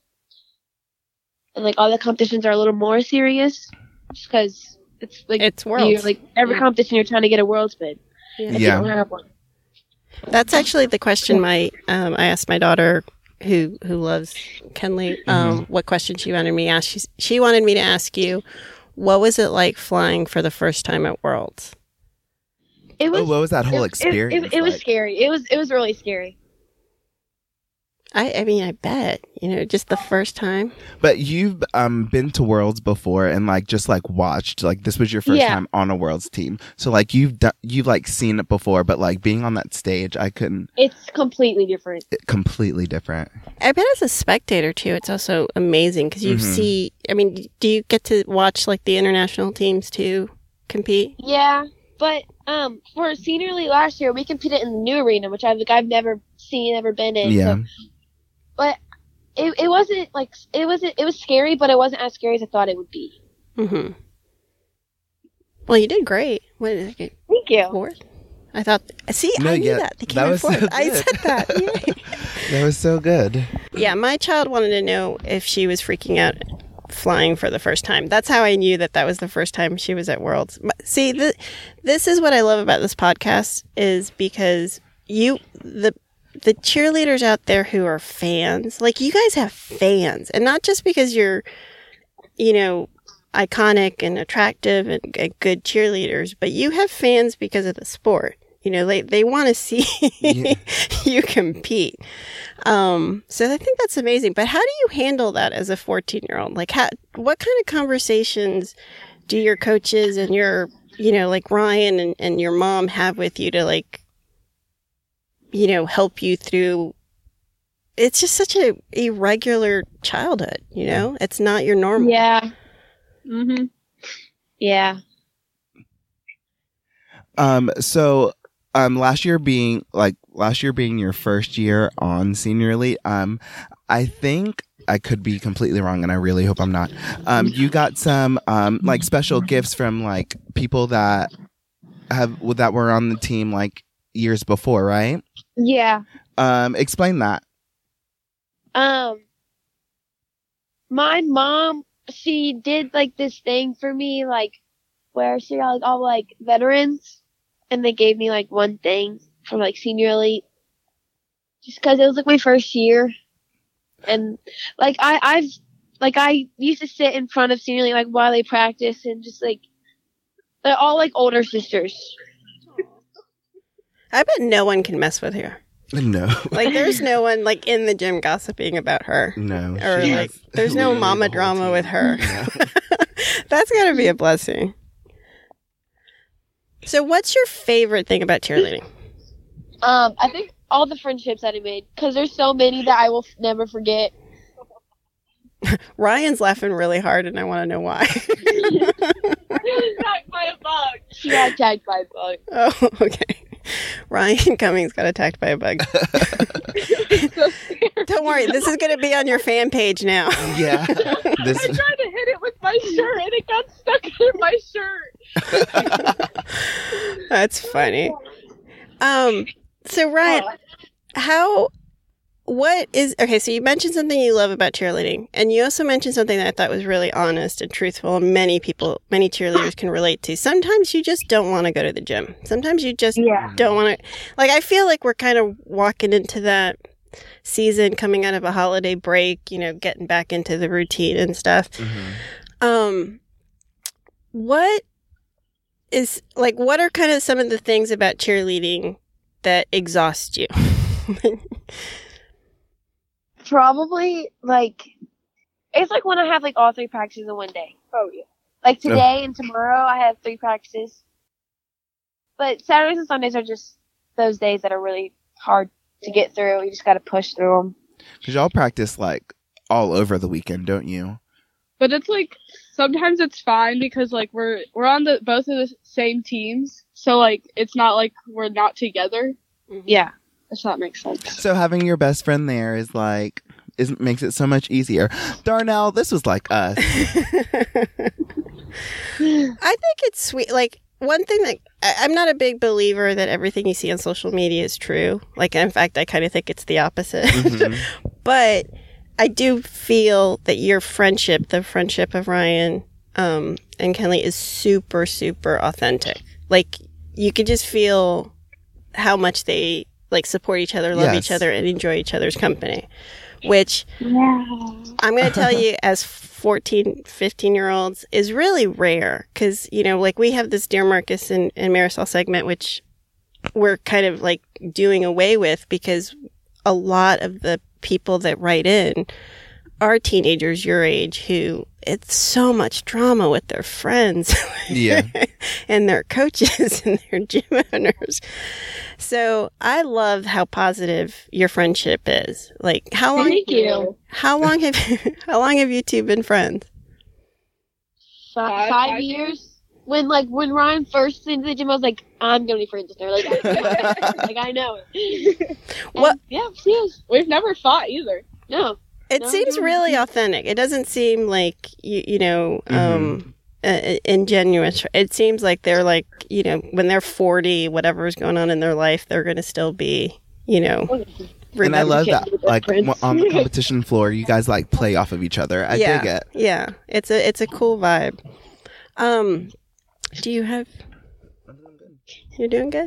and like all the competitions are a little more serious, just because it's like It's you're, Worlds. like every Yeah. competition you're trying to get a Worlds bid. Yeah. If Yeah. you don't have one. That's actually the question my um, I asked my daughter, who who loves Kenley, um, Mm-hmm. what question she wanted me to ask. She, she wanted me to ask you, what was it like flying for the first time at Worlds? It was. Oh, what was that whole it, experience? It, it, it was like? scary. It was. It was really scary. I, I mean, I bet, you know, just the first time. But you've um been to Worlds before and like just like watched, like this was your first Yeah. time on a Worlds team. So like you've done, you've like seen it before, but like being on that stage, I couldn't. It's completely different. It, completely different. I bet as a spectator too, it's also amazing because you Mhm. see. I mean, do you get to watch like the international teams too compete? Yeah, but um, for senior elite last year, we competed in the new arena, which I've like I've never seen, never been in. Yeah. So, but it it wasn't like it wasn't it was scary, but it wasn't as scary as I thought it would be. Mm-hmm. Well, you did great. What did I get? Thank you. Fourth? I thought. See, No, I knew yeah, that. They came that in was so fourth. I good. said that. Yay. That was so good. Yeah, my child wanted to know if she was freaking out flying for the first time. That's how I knew that that was the first time she was at Worlds. But see, th- this is what I love about this podcast is because you the the cheerleaders out there who are fans, like you guys have fans, and not just because you're, you know, iconic and attractive and, and good cheerleaders, but you have fans because of the sport. You know, they, they want to see Yeah. you compete. Um, so I think that's amazing. But how do you handle that as a fourteen-year-old? Like, how, what kind of conversations do your coaches and your, you know, like Ryan and, and your mom have with you to, like, you know, help you through? It's just such a irregular childhood, you know? It's not your normal. Yeah. Mhm. Yeah. Um, so, um, last year being like last year being your first year on Senior Elite, um, I think I could be completely wrong, and I really hope I'm not. Um, you got some um like special gifts from like people that have that were on the team like years before, right? Yeah. Um, explain that. Um, my mom, she did like this thing for me, like where she got like all like veterans, and they gave me like one thing from like senior elite, just because it was like my first year, and like I I've like I used to sit in front of senior elite like while they practice, and just like they're all like older sisters. I bet no one can mess with her. No, Like, there's no one, like, in the gym gossiping about her. no, Or, she like, has there's no literally mama the whole drama team. with her. No. That's got to be a blessing. So, what's your favorite thing about cheerleading? Um, I think all the friendships that I made, because there's so many that I will f- never forget. Ryan's laughing really hard, and I want to know why. Attacked by a bug. She got attacked by a bug. Oh, okay. Ryan Cummings got attacked by a bug. Don't worry, this is going to be on your fan page now. Yeah, this I tried to hit it with my shirt and it got stuck in my shirt. That's funny. Um, so Ryan, how, what is, okay, so you mentioned something you love about cheerleading, and you also mentioned something that I thought was really honest and truthful, and many people, many cheerleaders can relate to. Sometimes you just don't want to go to the gym. Sometimes you just Yeah. don't want to, like, I feel like we're kind of walking into that season, coming out of a holiday break, you know, getting back into the routine and stuff. Mhm. Um, what is, like, what are kind of some of the things about cheerleading that exhaust you? Probably like it's like when I have like all three practices in one day. Oh yeah. Like today and tomorrow I have three practices. But Saturdays and Sundays are just those days that are really hard to get through. You just got to push through them. Because y'all practice like all over the weekend, don't you? But it's like sometimes it's fine because like we're we're on the both of the same teams, so like it's not like we're not together. Yeah, if that makes sense. So having your best friend there is like is makes it so much easier. Darnell, this was like us. I think it's sweet. Like, one thing that I, I'm not a big believer that everything you see on social media is true. Like, in fact, I kind of think it's the opposite. Mm-hmm. But I do feel that your friendship, the friendship of Ryan um, and Kenley, is super, super authentic. Like, you could just feel how much they like support each other, love Yes. each other, and enjoy each other's company. Which Yeah. I'm going to tell you, as fourteen, fifteen year olds, is really rare. Because, you know, like we have this Dear Marcus and, and Marisol segment, which we're kind of like doing away with because a lot of the people that write in are teenagers your age who it's so much drama with their friends Yeah. and their coaches and their gym owners. So I love how positive your friendship is. Like, how long? Thank you. How long have how long have you two been friends? Five, Five- five five years. When like when Ryan first into the gym, I was like, I'm gonna be friends with her. Like, I, like I know it. What- And, yeah, she is. We've never fought either. No. It No, seems no, really no. authentic. It doesn't seem like you you know um, uh, ingenuous. It seems like they're like you know when they're forty, whatever's going on in their life, they're going to still be you know. And I remember- love can't be that, the like prince. w- on the competition floor, you guys like play off of each other. I yeah, dig it. Yeah, it's a it's a cool vibe. Um, do you have? You're doing good.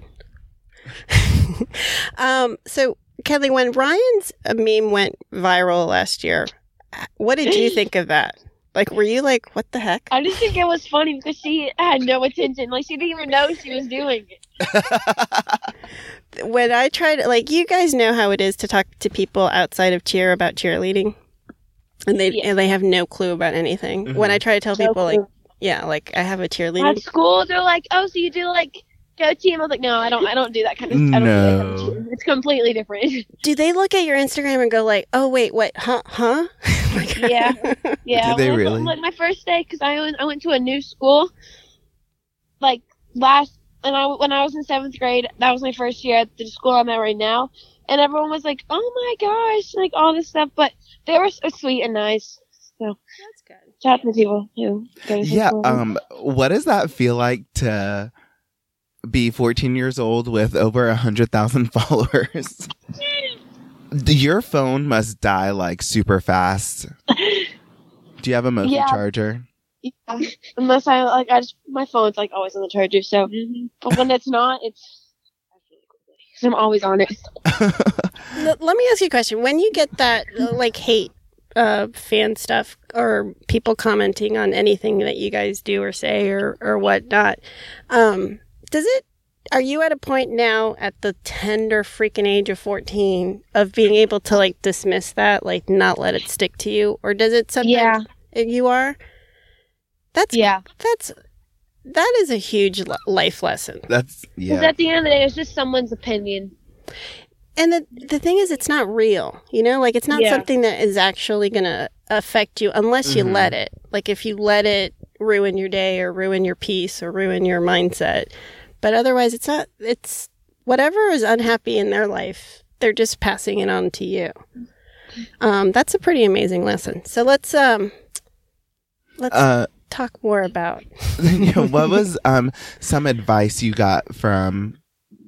um, so Kelly, when Ryan's uh, meme went viral last year, what did you think of that? Like, were you like, what the heck? I just think it was funny because she had no attention. Like she didn't even know she was doing it. When I tried, like, you guys know how it is to talk to people outside of cheer about cheerleading, and they Yeah. and they have no clue about anything. When I try to tell No people, like, clue. yeah, like I have a cheerleading. At school, they're like, "Oh, so you do like go team?" I was like, "No, I don't. I don't do that kind of. I don't do that kind of No. cheating. It's completely different." Do they look at your Instagram and go like, "Oh wait, what? Huh? Huh?" Like, Yeah. Yeah. Do they when I- really? Like my first day, because I went, I went to a new school. Like last, and I when I was in seventh grade, that was my first year at the school I'm at right now, and everyone was like, "Oh my gosh," like all this stuff, but they were so sweet and nice. So That's good. shout out to the people who go to Yeah. school. Um. What does that feel like to be fourteen years old with over a hundred thousand followers? Your phone must die like super fast. Do you have a Mophie Yeah. charger? Yeah. Unless I like, I just my phone's like always on the charger. So, but when it's not, it's because I'm always on it. L- let me ask you a question. When you get that uh, like hate uh, fan stuff or people commenting on anything that you guys do or say or or whatnot, um, does it? Are you at a point now at the tender freaking age of fourteen of being able to like dismiss that, like not let it stick to you, or does it sometimes? Yeah. You are. That's Yeah. That's that is a huge li- life lesson. That's Because yeah. at the end of the day, it's just someone's opinion. And the the thing is, it's not real. You know, like it's not Yeah. something that is actually going to affect you unless you Mhm. let it. Like if you let it ruin your day or ruin your peace or ruin your mindset. But otherwise, it's not. It's whatever is unhappy in their life. They're just passing it on to you. Um, that's a pretty amazing lesson. So let's um, let's Uh, talk more about. you know, what was um some advice you got from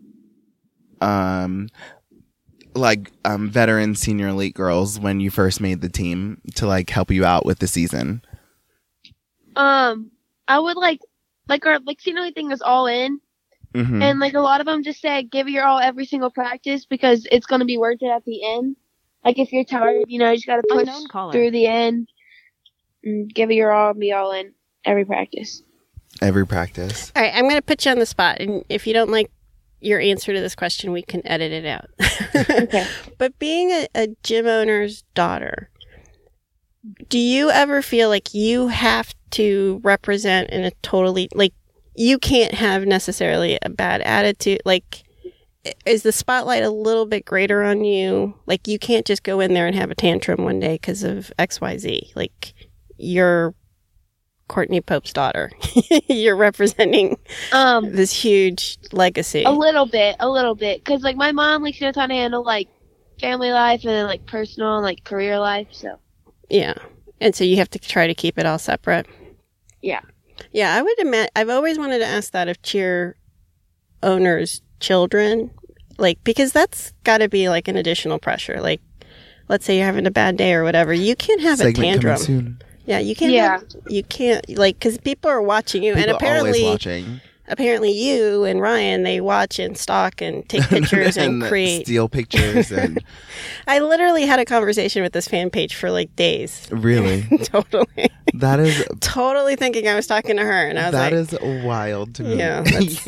um like um veteran senior elite girls when you first made the team to like help you out with the season? Um, I would like, like our like senior thing is all in, Mm-hmm. and like a lot of them just say give it your all every single practice because it's gonna be worth it at the end. Like if you're tired, you know, you just gotta push Unknown caller. through the end, and give it your all, and be all in every practice. Every practice. All right, I'm going to put you on the spot, and if you don't like your answer to this question, we can edit it out. Okay. But being a, a gym owner's daughter, do you ever feel like you have to represent in a totally, like, you can't have necessarily a bad attitude? Like, is the spotlight a little bit greater on you? Like, you can't just go in there and have a tantrum one day because of X Y Z. Like, you're Courtney Pope's daughter. You're representing Um, this huge legacy. a little bit, a little bit, because like my mom like she knows how to handle like family life and then like personal and like career life. So Yeah. And so you have to try to keep it all separate. yeah, Yeah, I would imagine. I've always wanted to ask that of cheer owners' children. Like, because that's got to be like an additional pressure. Like, let's say you're having a bad day or whatever. You can't have Segment a coming tantrum. soon. Yeah, you can't. Yeah. Have, you can't, like, because people are watching you. People and apparently, are always watching. apparently you and Ryan, they watch and stalk and take pictures and, create. steal pictures and I literally had a conversation with this fan page for like days. really, Totally. that is Totally thinking I was talking to her. And I was that like, is wild to me. Yeah, that's-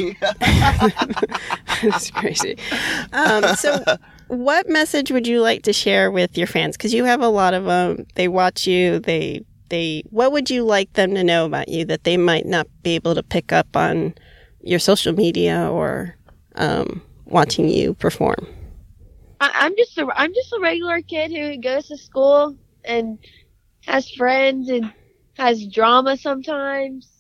it's crazy. Um, so what message would you like to share with your fans? Because you have a lot of them. They watch you. They, they, what would you like them to know about you that they might not be able to pick up on your social media or um, watching you perform? I, I'm just a I'm just a regular kid who goes to school and has friends and has drama sometimes.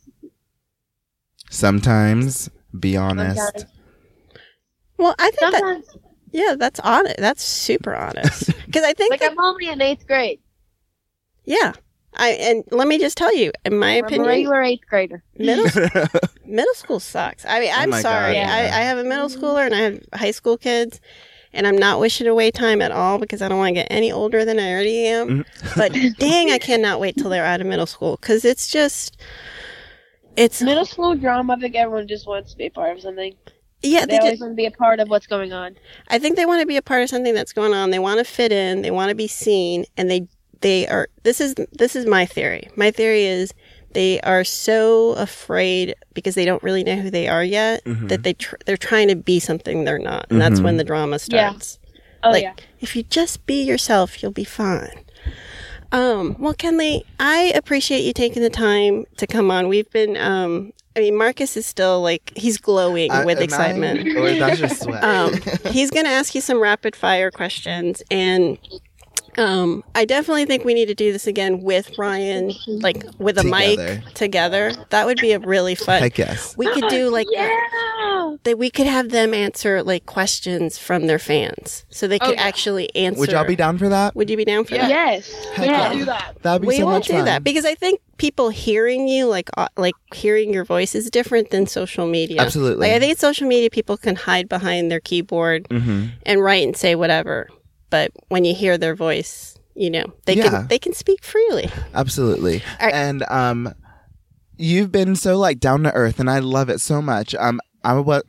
Sometimes, be honest. Sometimes. Well, I think that, Sometimes. yeah, that's honest. That's super honest. Because I think Like that, I'm only in eighth grade. yeah. I, and let me just tell you, in my I'm a opinion, regular eighth grader. middle middle school sucks. I mean, Oh I'm my sorry. God, I, yeah. I have a middle schooler and I have high school kids, and I'm not wishing away time at all because I don't want to get any older than I already am. But dang, I cannot wait till they're out of middle school because it's just, it's Middle school drama, I think everyone just wants to be a part of something. yeah. They They always just, want to be a part of what's going on. I think they want to be a part of something that's going on. They want to fit in. They want to be seen, and they they are. This is this is my theory. My theory is they are so afraid because they don't really know who they are yet that they tr- they're trying to be something they're not, and that's when the drama Yeah. starts. Oh like yeah. if you just be yourself, you'll be fine. Um, well, Kenley, I appreciate you taking the time to come on. We've been, um, I mean, Marcus is still like he's glowing Uh, with am excitement. I? Or that's just sweat. Um, he's going to ask you some rapid fire questions, and um, I definitely think we need to do this again with Ryan, like with a Together. mic together. That would be a really fun. Heck yes. We could do like Yeah. that. We could have them answer like questions from their fans, so they could Okay. actually answer. Would y'all be down for that? Would you be down for that? Yes. Heck Yeah. yeah. Do that. That'd be We so will much do fun. that because I think people hearing you, like uh, like hearing your voice, is different than social media. Absolutely. Like I think social media, people can hide behind their keyboard Mm-hmm. and write and say whatever, but when you hear their voice, you know they Yeah. can they can speak freely. Absolutely. All right. And um, you've been so like down to earth, and I love it so much. Um, I was,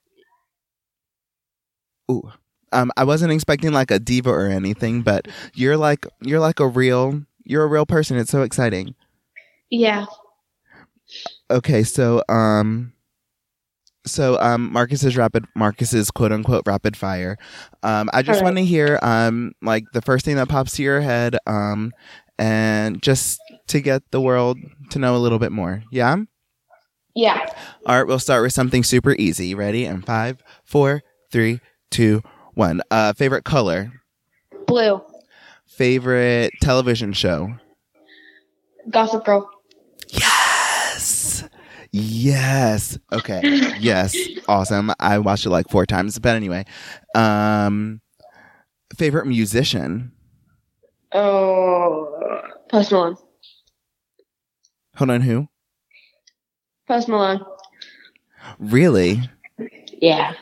ooh, um, I wasn't expecting like a diva or anything, but you're like you're like a real you're a real person. It's so exciting. Yeah. Okay, so um, so um, Marcus's rapid Marcus's quote unquote rapid fire. Um, I just All right. want to hear um, like the first thing that pops to your head, um, and just to get the world to know a little bit more. Yeah. Yeah. All right, we'll start with something super easy. Ready? And five, four, three, two, one. Uh, favorite color. Blue. Favorite television show. Gossip Girl. Yes. Yes. Okay. Yes. Awesome. I watched it like four times. But anyway, um, favorite musician. Oh. Post Malone. Hold on. Who? Post Malone. Really? Yeah.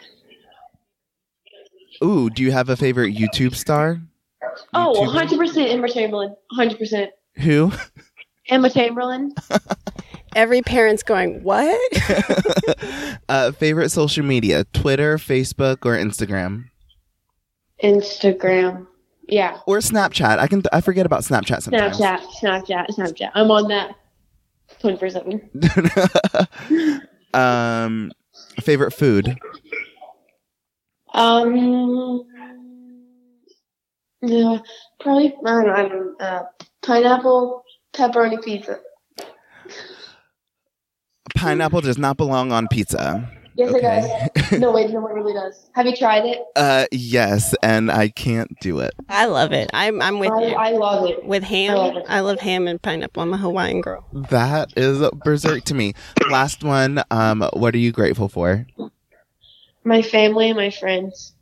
Ooh. Do you have a favorite YouTube star? Oh, YouTuber? one hundred percent Emma Chamberlain. one hundred percent Who? Emma Chamberlain. Every parent's going, what? uh, favorite social media: Twitter, Facebook, or Instagram, Instagram. Yeah. or Snapchat. I can. I forget about Snapchat sometimes. Snapchat. Snapchat. Snapchat. I'm on that twenty-four seven. um, favorite food. Um. Yeah. Probably. I don't know. I don't know. Uh, pineapple pepperoni pizza. Pineapple does not belong on pizza. Yes, Okay. it does. No, wait, no, it really does. Have you tried it? Uh, yes, and I can't do it. I love it. I'm I'm with I, you. I love it. With ham, I love it. I love ham and pineapple. I'm a Hawaiian girl. That is berserk to me. Last one. Um, what are you grateful for? My family and my friends.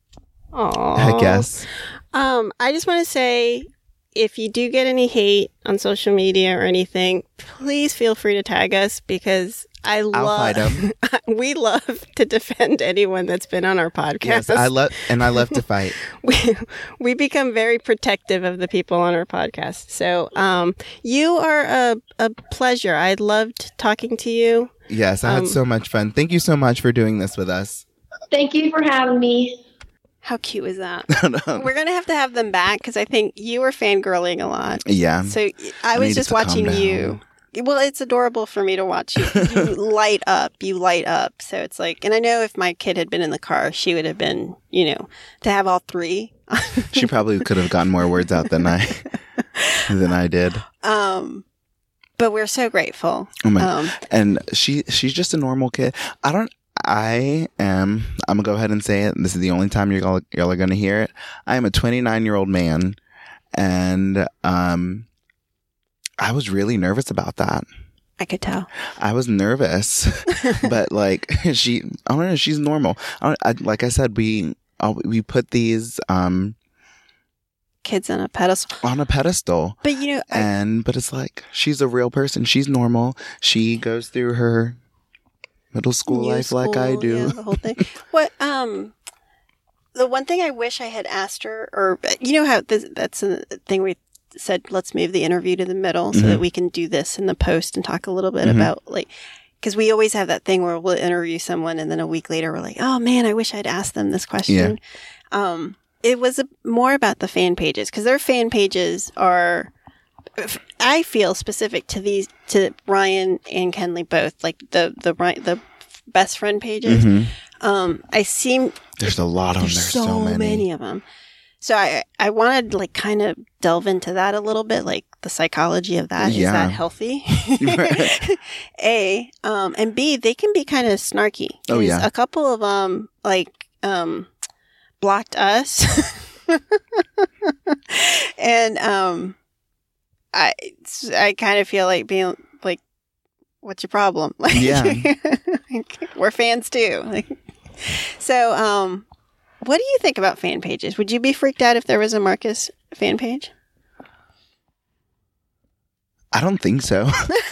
Aww. I guess. Um, I just want to say, if you do get any hate on social media or anything, please feel free to tag us because I I'll love. fight 'em. We love to defend anyone that's been on our podcast. Yes, I love, and I love to fight. we we become very protective of the people on our podcast. So, um, you are a a pleasure. I loved talking to you. Yes, I had Um, so much fun. Thank you so much for doing this with us. Thank you for having me. How cute is that? We're gonna have to have them back because I think you were fangirling a lot. Yeah. So I I was needed just to calm watching down. you. Well, it's adorable for me to watch you. You light up. You light up. So it's like, and I know if my kid had been in the car, she would have been, you know, to have all three. She probably could have gotten more words out than I than I did. Um, but we're so grateful. Oh my! Um, And she she's just a normal kid. I don't. I am. I'm gonna go ahead and say it. This is the only time you're all, y'all are gonna hear it. I am a twenty-nine year old man, and um, I was really nervous about that. I could tell. I was nervous, but like she, I don't know. She's normal. I don't, I, like I said, we uh, we put these um Kids on a pedestal. on a pedestal. But you know, I, And, but it's like, she's a real person. She's normal. She goes through her middle school new life like I school, do. yeah, the whole thing. What, um, the one thing I wish I had asked her, or, you know how this, that's a thing we said, let's move the interview to the middle so Mhm. that we can do this in the post and talk a little bit Mhm. about like, because we always have that thing where we'll interview someone and then a week later we're like, oh man, I wish I'd asked them this question. Um, it was a, more about the fan pages because their fan pages are, I feel, specific to these, to Ryan and Kenley both, like the the Ryan- the best friend pages. Mhm. Um, I seem There's a lot of them. there's There's so, so many. many. of them. So I I wanted to like kind of delve into that a little bit, like the psychology of that. Is Yeah. that healthy? A, um, and B, they can be kind of snarky. Oh, 'Cause yeah. a couple of um like um blocked us, and um, I I kind of feel like being like, what's your problem? Like, Yeah. we're fans too. Like, so um. What do you think about fan pages? Would you be freaked out if there was a Marcus fan page? I don't think so.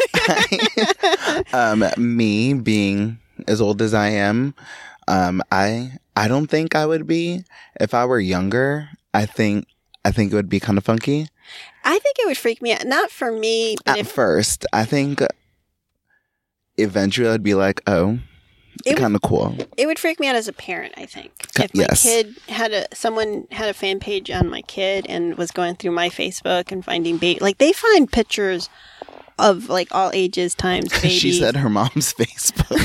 um, me being as old as I am, um, I I don't think I would be. If I were younger, I think I think it would be kind of funky. I think it would freak me out. Not for me, but At if first, I think eventually I'd be like, oh, It would- kind of cool. it would freak me out as a parent. I think Ca- if my yes. kid had a someone had a fan page on my kid and was going through my Facebook and finding baby, like they find pictures of like all ages times babies. She said her mom's Facebook.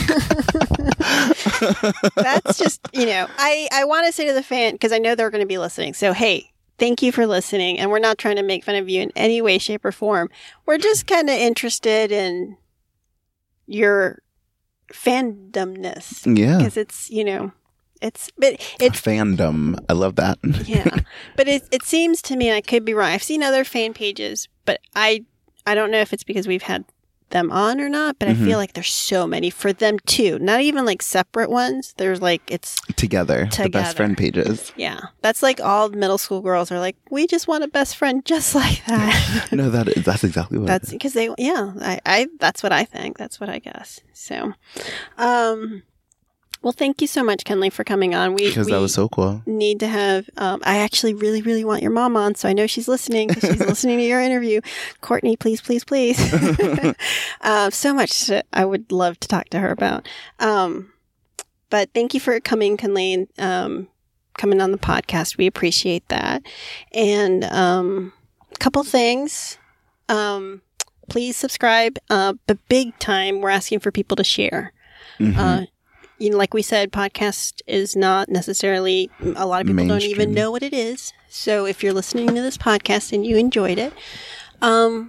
That's just, you know, I, I want to say to the fan, because I know they're going to be listening. So, hey, thank you for listening. And we're not trying to make fun of you in any way, shape, or form. We're just kind of interested in your fandomness. Yeah. Because it's, you know, it's, but it's, Fandom. I love that. yeah. But it, it seems to me, I could be wrong. I've seen other fan pages, but I, I don't know if it's because we've had them on or not, but Mhm. I feel like there's so many for them too. Not even like separate ones. There's like, it's, Together. The Together. best friend pages. yeah. That's like all middle school girls are like, we just want a best friend just like that. No, that is, that's exactly what That's it is. because they, yeah, I, I, that's what I think. That's what I guess. So, um, well, thank you so much, Kenley, for coming on. We, Because we that was so cool. need to have, um, I actually really, really want your mom on. So I know she's listening 'cause she's listening to your interview. Courtney, please, please, please. um, so much that I would love to talk to her about. Um, but thank you for coming, Kenley, and, um, coming on the podcast. We appreciate that. And, um, a couple things. Um, please subscribe. Uh, but big time, we're asking for people to share. Mhm. Uh, you know, like we said, podcast is not necessarily, a lot of people don't even Mainstream. know what it is. So if you're listening to this podcast and you enjoyed it, um,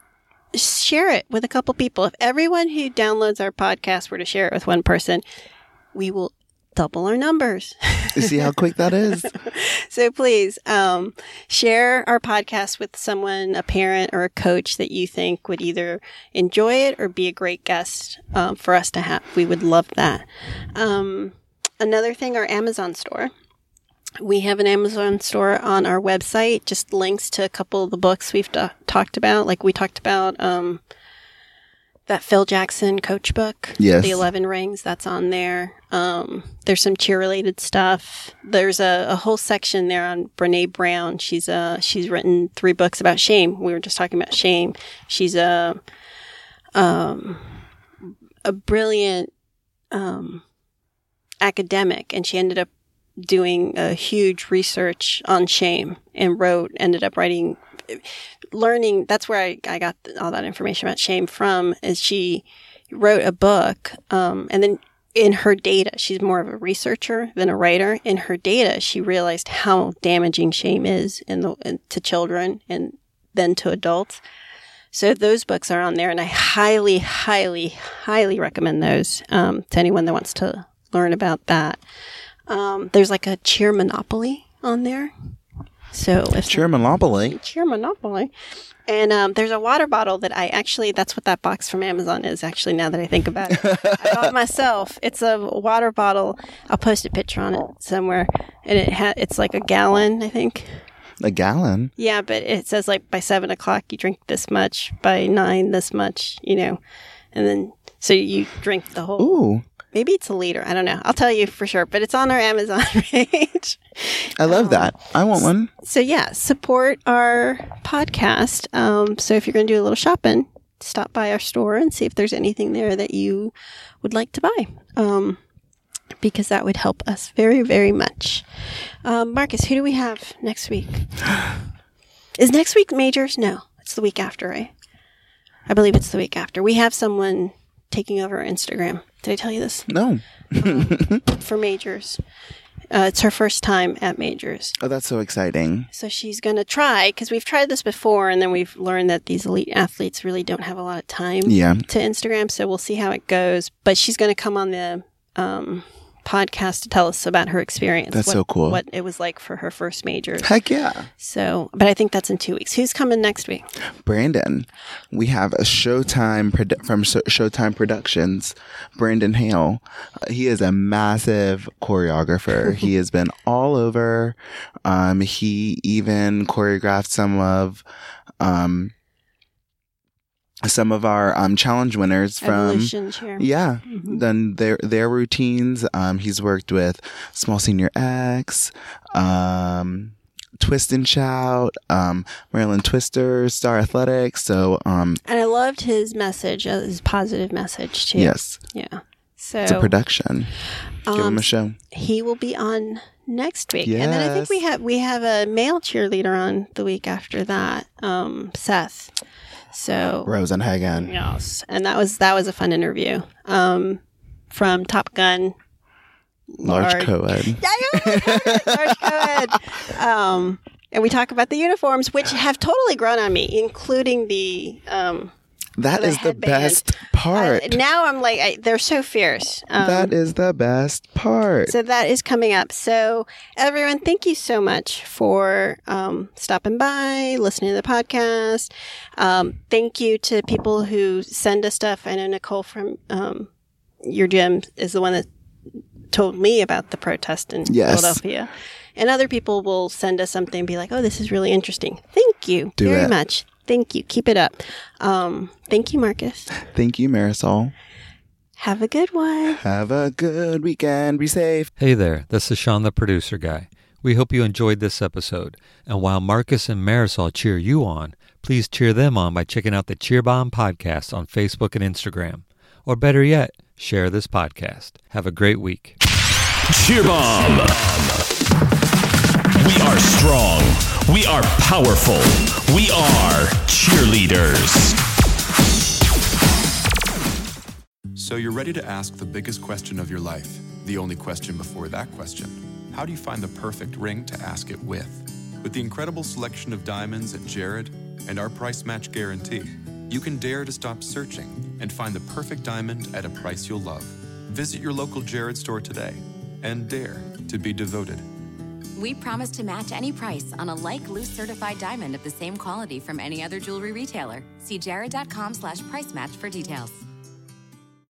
share it with a couple people. If everyone who downloads our podcast were to share it with one person, we will double our numbers. You see how quick that is? So please um, share our podcast with someone, a parent or a coach that you think would either enjoy it or be a great guest um, for us to have. We would love that. Um, another thing, our Amazon store. We have an Amazon store on our website, just links to a couple of the books we've t- talked about. Like we talked about um, that Phil Jackson coach book, yes. The eleven Rings, that's on there. Um, there's some cheer-related stuff. There's a, a whole section there on Brene Brown. She's uh, she's written three books about shame. We were just talking about shame. She's a, um, a brilliant um, academic, and she ended up doing a huge research on shame and wrote, ended up writing, learning. That's where I, I got all that information about shame from, is she wrote a book. Um, and then in her data, she's more of a researcher than a writer. In her data, she realized how damaging shame is in the, in, to children and then to adults. So those books are on there, and I highly, highly, highly recommend those um, to anyone that wants to learn about that. Um, there's like a cheer monopoly on there. So if Cheer Monopoly. Cheer Monopoly. And um, there's a water bottle that I actually, that's what that box from Amazon is, actually, now that I think about it. I bought it myself. It's a water bottle. I'll post a picture on it somewhere. And it ha- it's like a gallon, I think. A gallon? Yeah, but it says like by seven o'clock you drink this much, by nine this much, you know. And then, so you drink the whole. Ooh. Maybe it's a liter. I don't know. I'll tell you for sure, but it's on our Amazon page. I love um, that. I want one. So yeah, support our podcast. Um, so if you're going to do a little shopping, stop by our store and see if there's anything there that you would like to buy. Um, because that would help us very, very much. Um, Marcus, who do we have next week? Is next week majors? No, it's the week after, right? I believe it's the week after. We have someone taking over our Instagram. Did I tell you this? No. um, for majors. Uh, it's her first time at majors. Oh, that's so exciting. So she's going to try, because we've tried this before, and then we've learned that these elite athletes really don't have a lot of time yeah. to Instagram, so we'll see how it goes. But she's going to come on the um, podcast to tell us about her experience. That's what, so cool. What it was like for her first majors. Heck yeah. So, but I think that's in two weeks. Who's coming next week? Brandon. We have a Showtime produ- from Sh- Showtime Productions, Brandon Hale. Uh, he is a massive choreographer. He has been all over. Um, he even choreographed some of, um, some of our um, challenge winners from Evolution Cheer. yeah Mm-hmm. then their their routines. Um, he's worked with Small Senior X, um, Twist and Shout, um, Maryland Twisters, Star Athletics. So um, And I loved his message, uh, his positive message too. yes, Yeah. So it's a production. Give him um, a show. he will be on next week, and then I think Yes. we have we have a male cheerleader on the week after that, um, Seth. So Rosenhagen. yes, and that was that was a fun interview um, from Top Gun. Large Large- co-ed. Yeah, yeah, Large co-ed. Um, and we talk about the uniforms, which have totally grown on me, including the. Um, That the is the headband. best part. I, now I'm like, I, they're so fierce. Um, that is the best part. So that is coming up. So everyone, thank you so much for um, stopping by, listening to the podcast. Um, thank you to people who send us stuff. I know Nicole from um, your gym is the one that told me about the protest in Yes. Philadelphia. And other people will send us something and be like, oh, this is really interesting. Thank you Do very it. much. Thank you. Keep it up. Um, thank you, Marcus. Thank you, Marisol. Have a good one. Have a good weekend. Be safe. Hey there, this is Sean the producer guy. We hope you enjoyed this episode. And while Marcus and Marisol cheer you on, please cheer them on by checking out the Cheer Bomb podcast on Facebook and Instagram. Or better yet, share this podcast. Have a great week. Cheer Bomb. We are strong. We are powerful. We are cheerleaders. So you're ready to ask the biggest question of your life, the only question before that question. How do you find the perfect ring to ask it with? With the incredible selection of diamonds at Jared and our price match guarantee, you can dare to stop searching and find the perfect diamond at a price you'll love. Visit your local Jared store today and dare to be devoted. We promise to match any price on a like loose certified diamond of the same quality from any other jewelry retailer. See jared.com slash price match for details.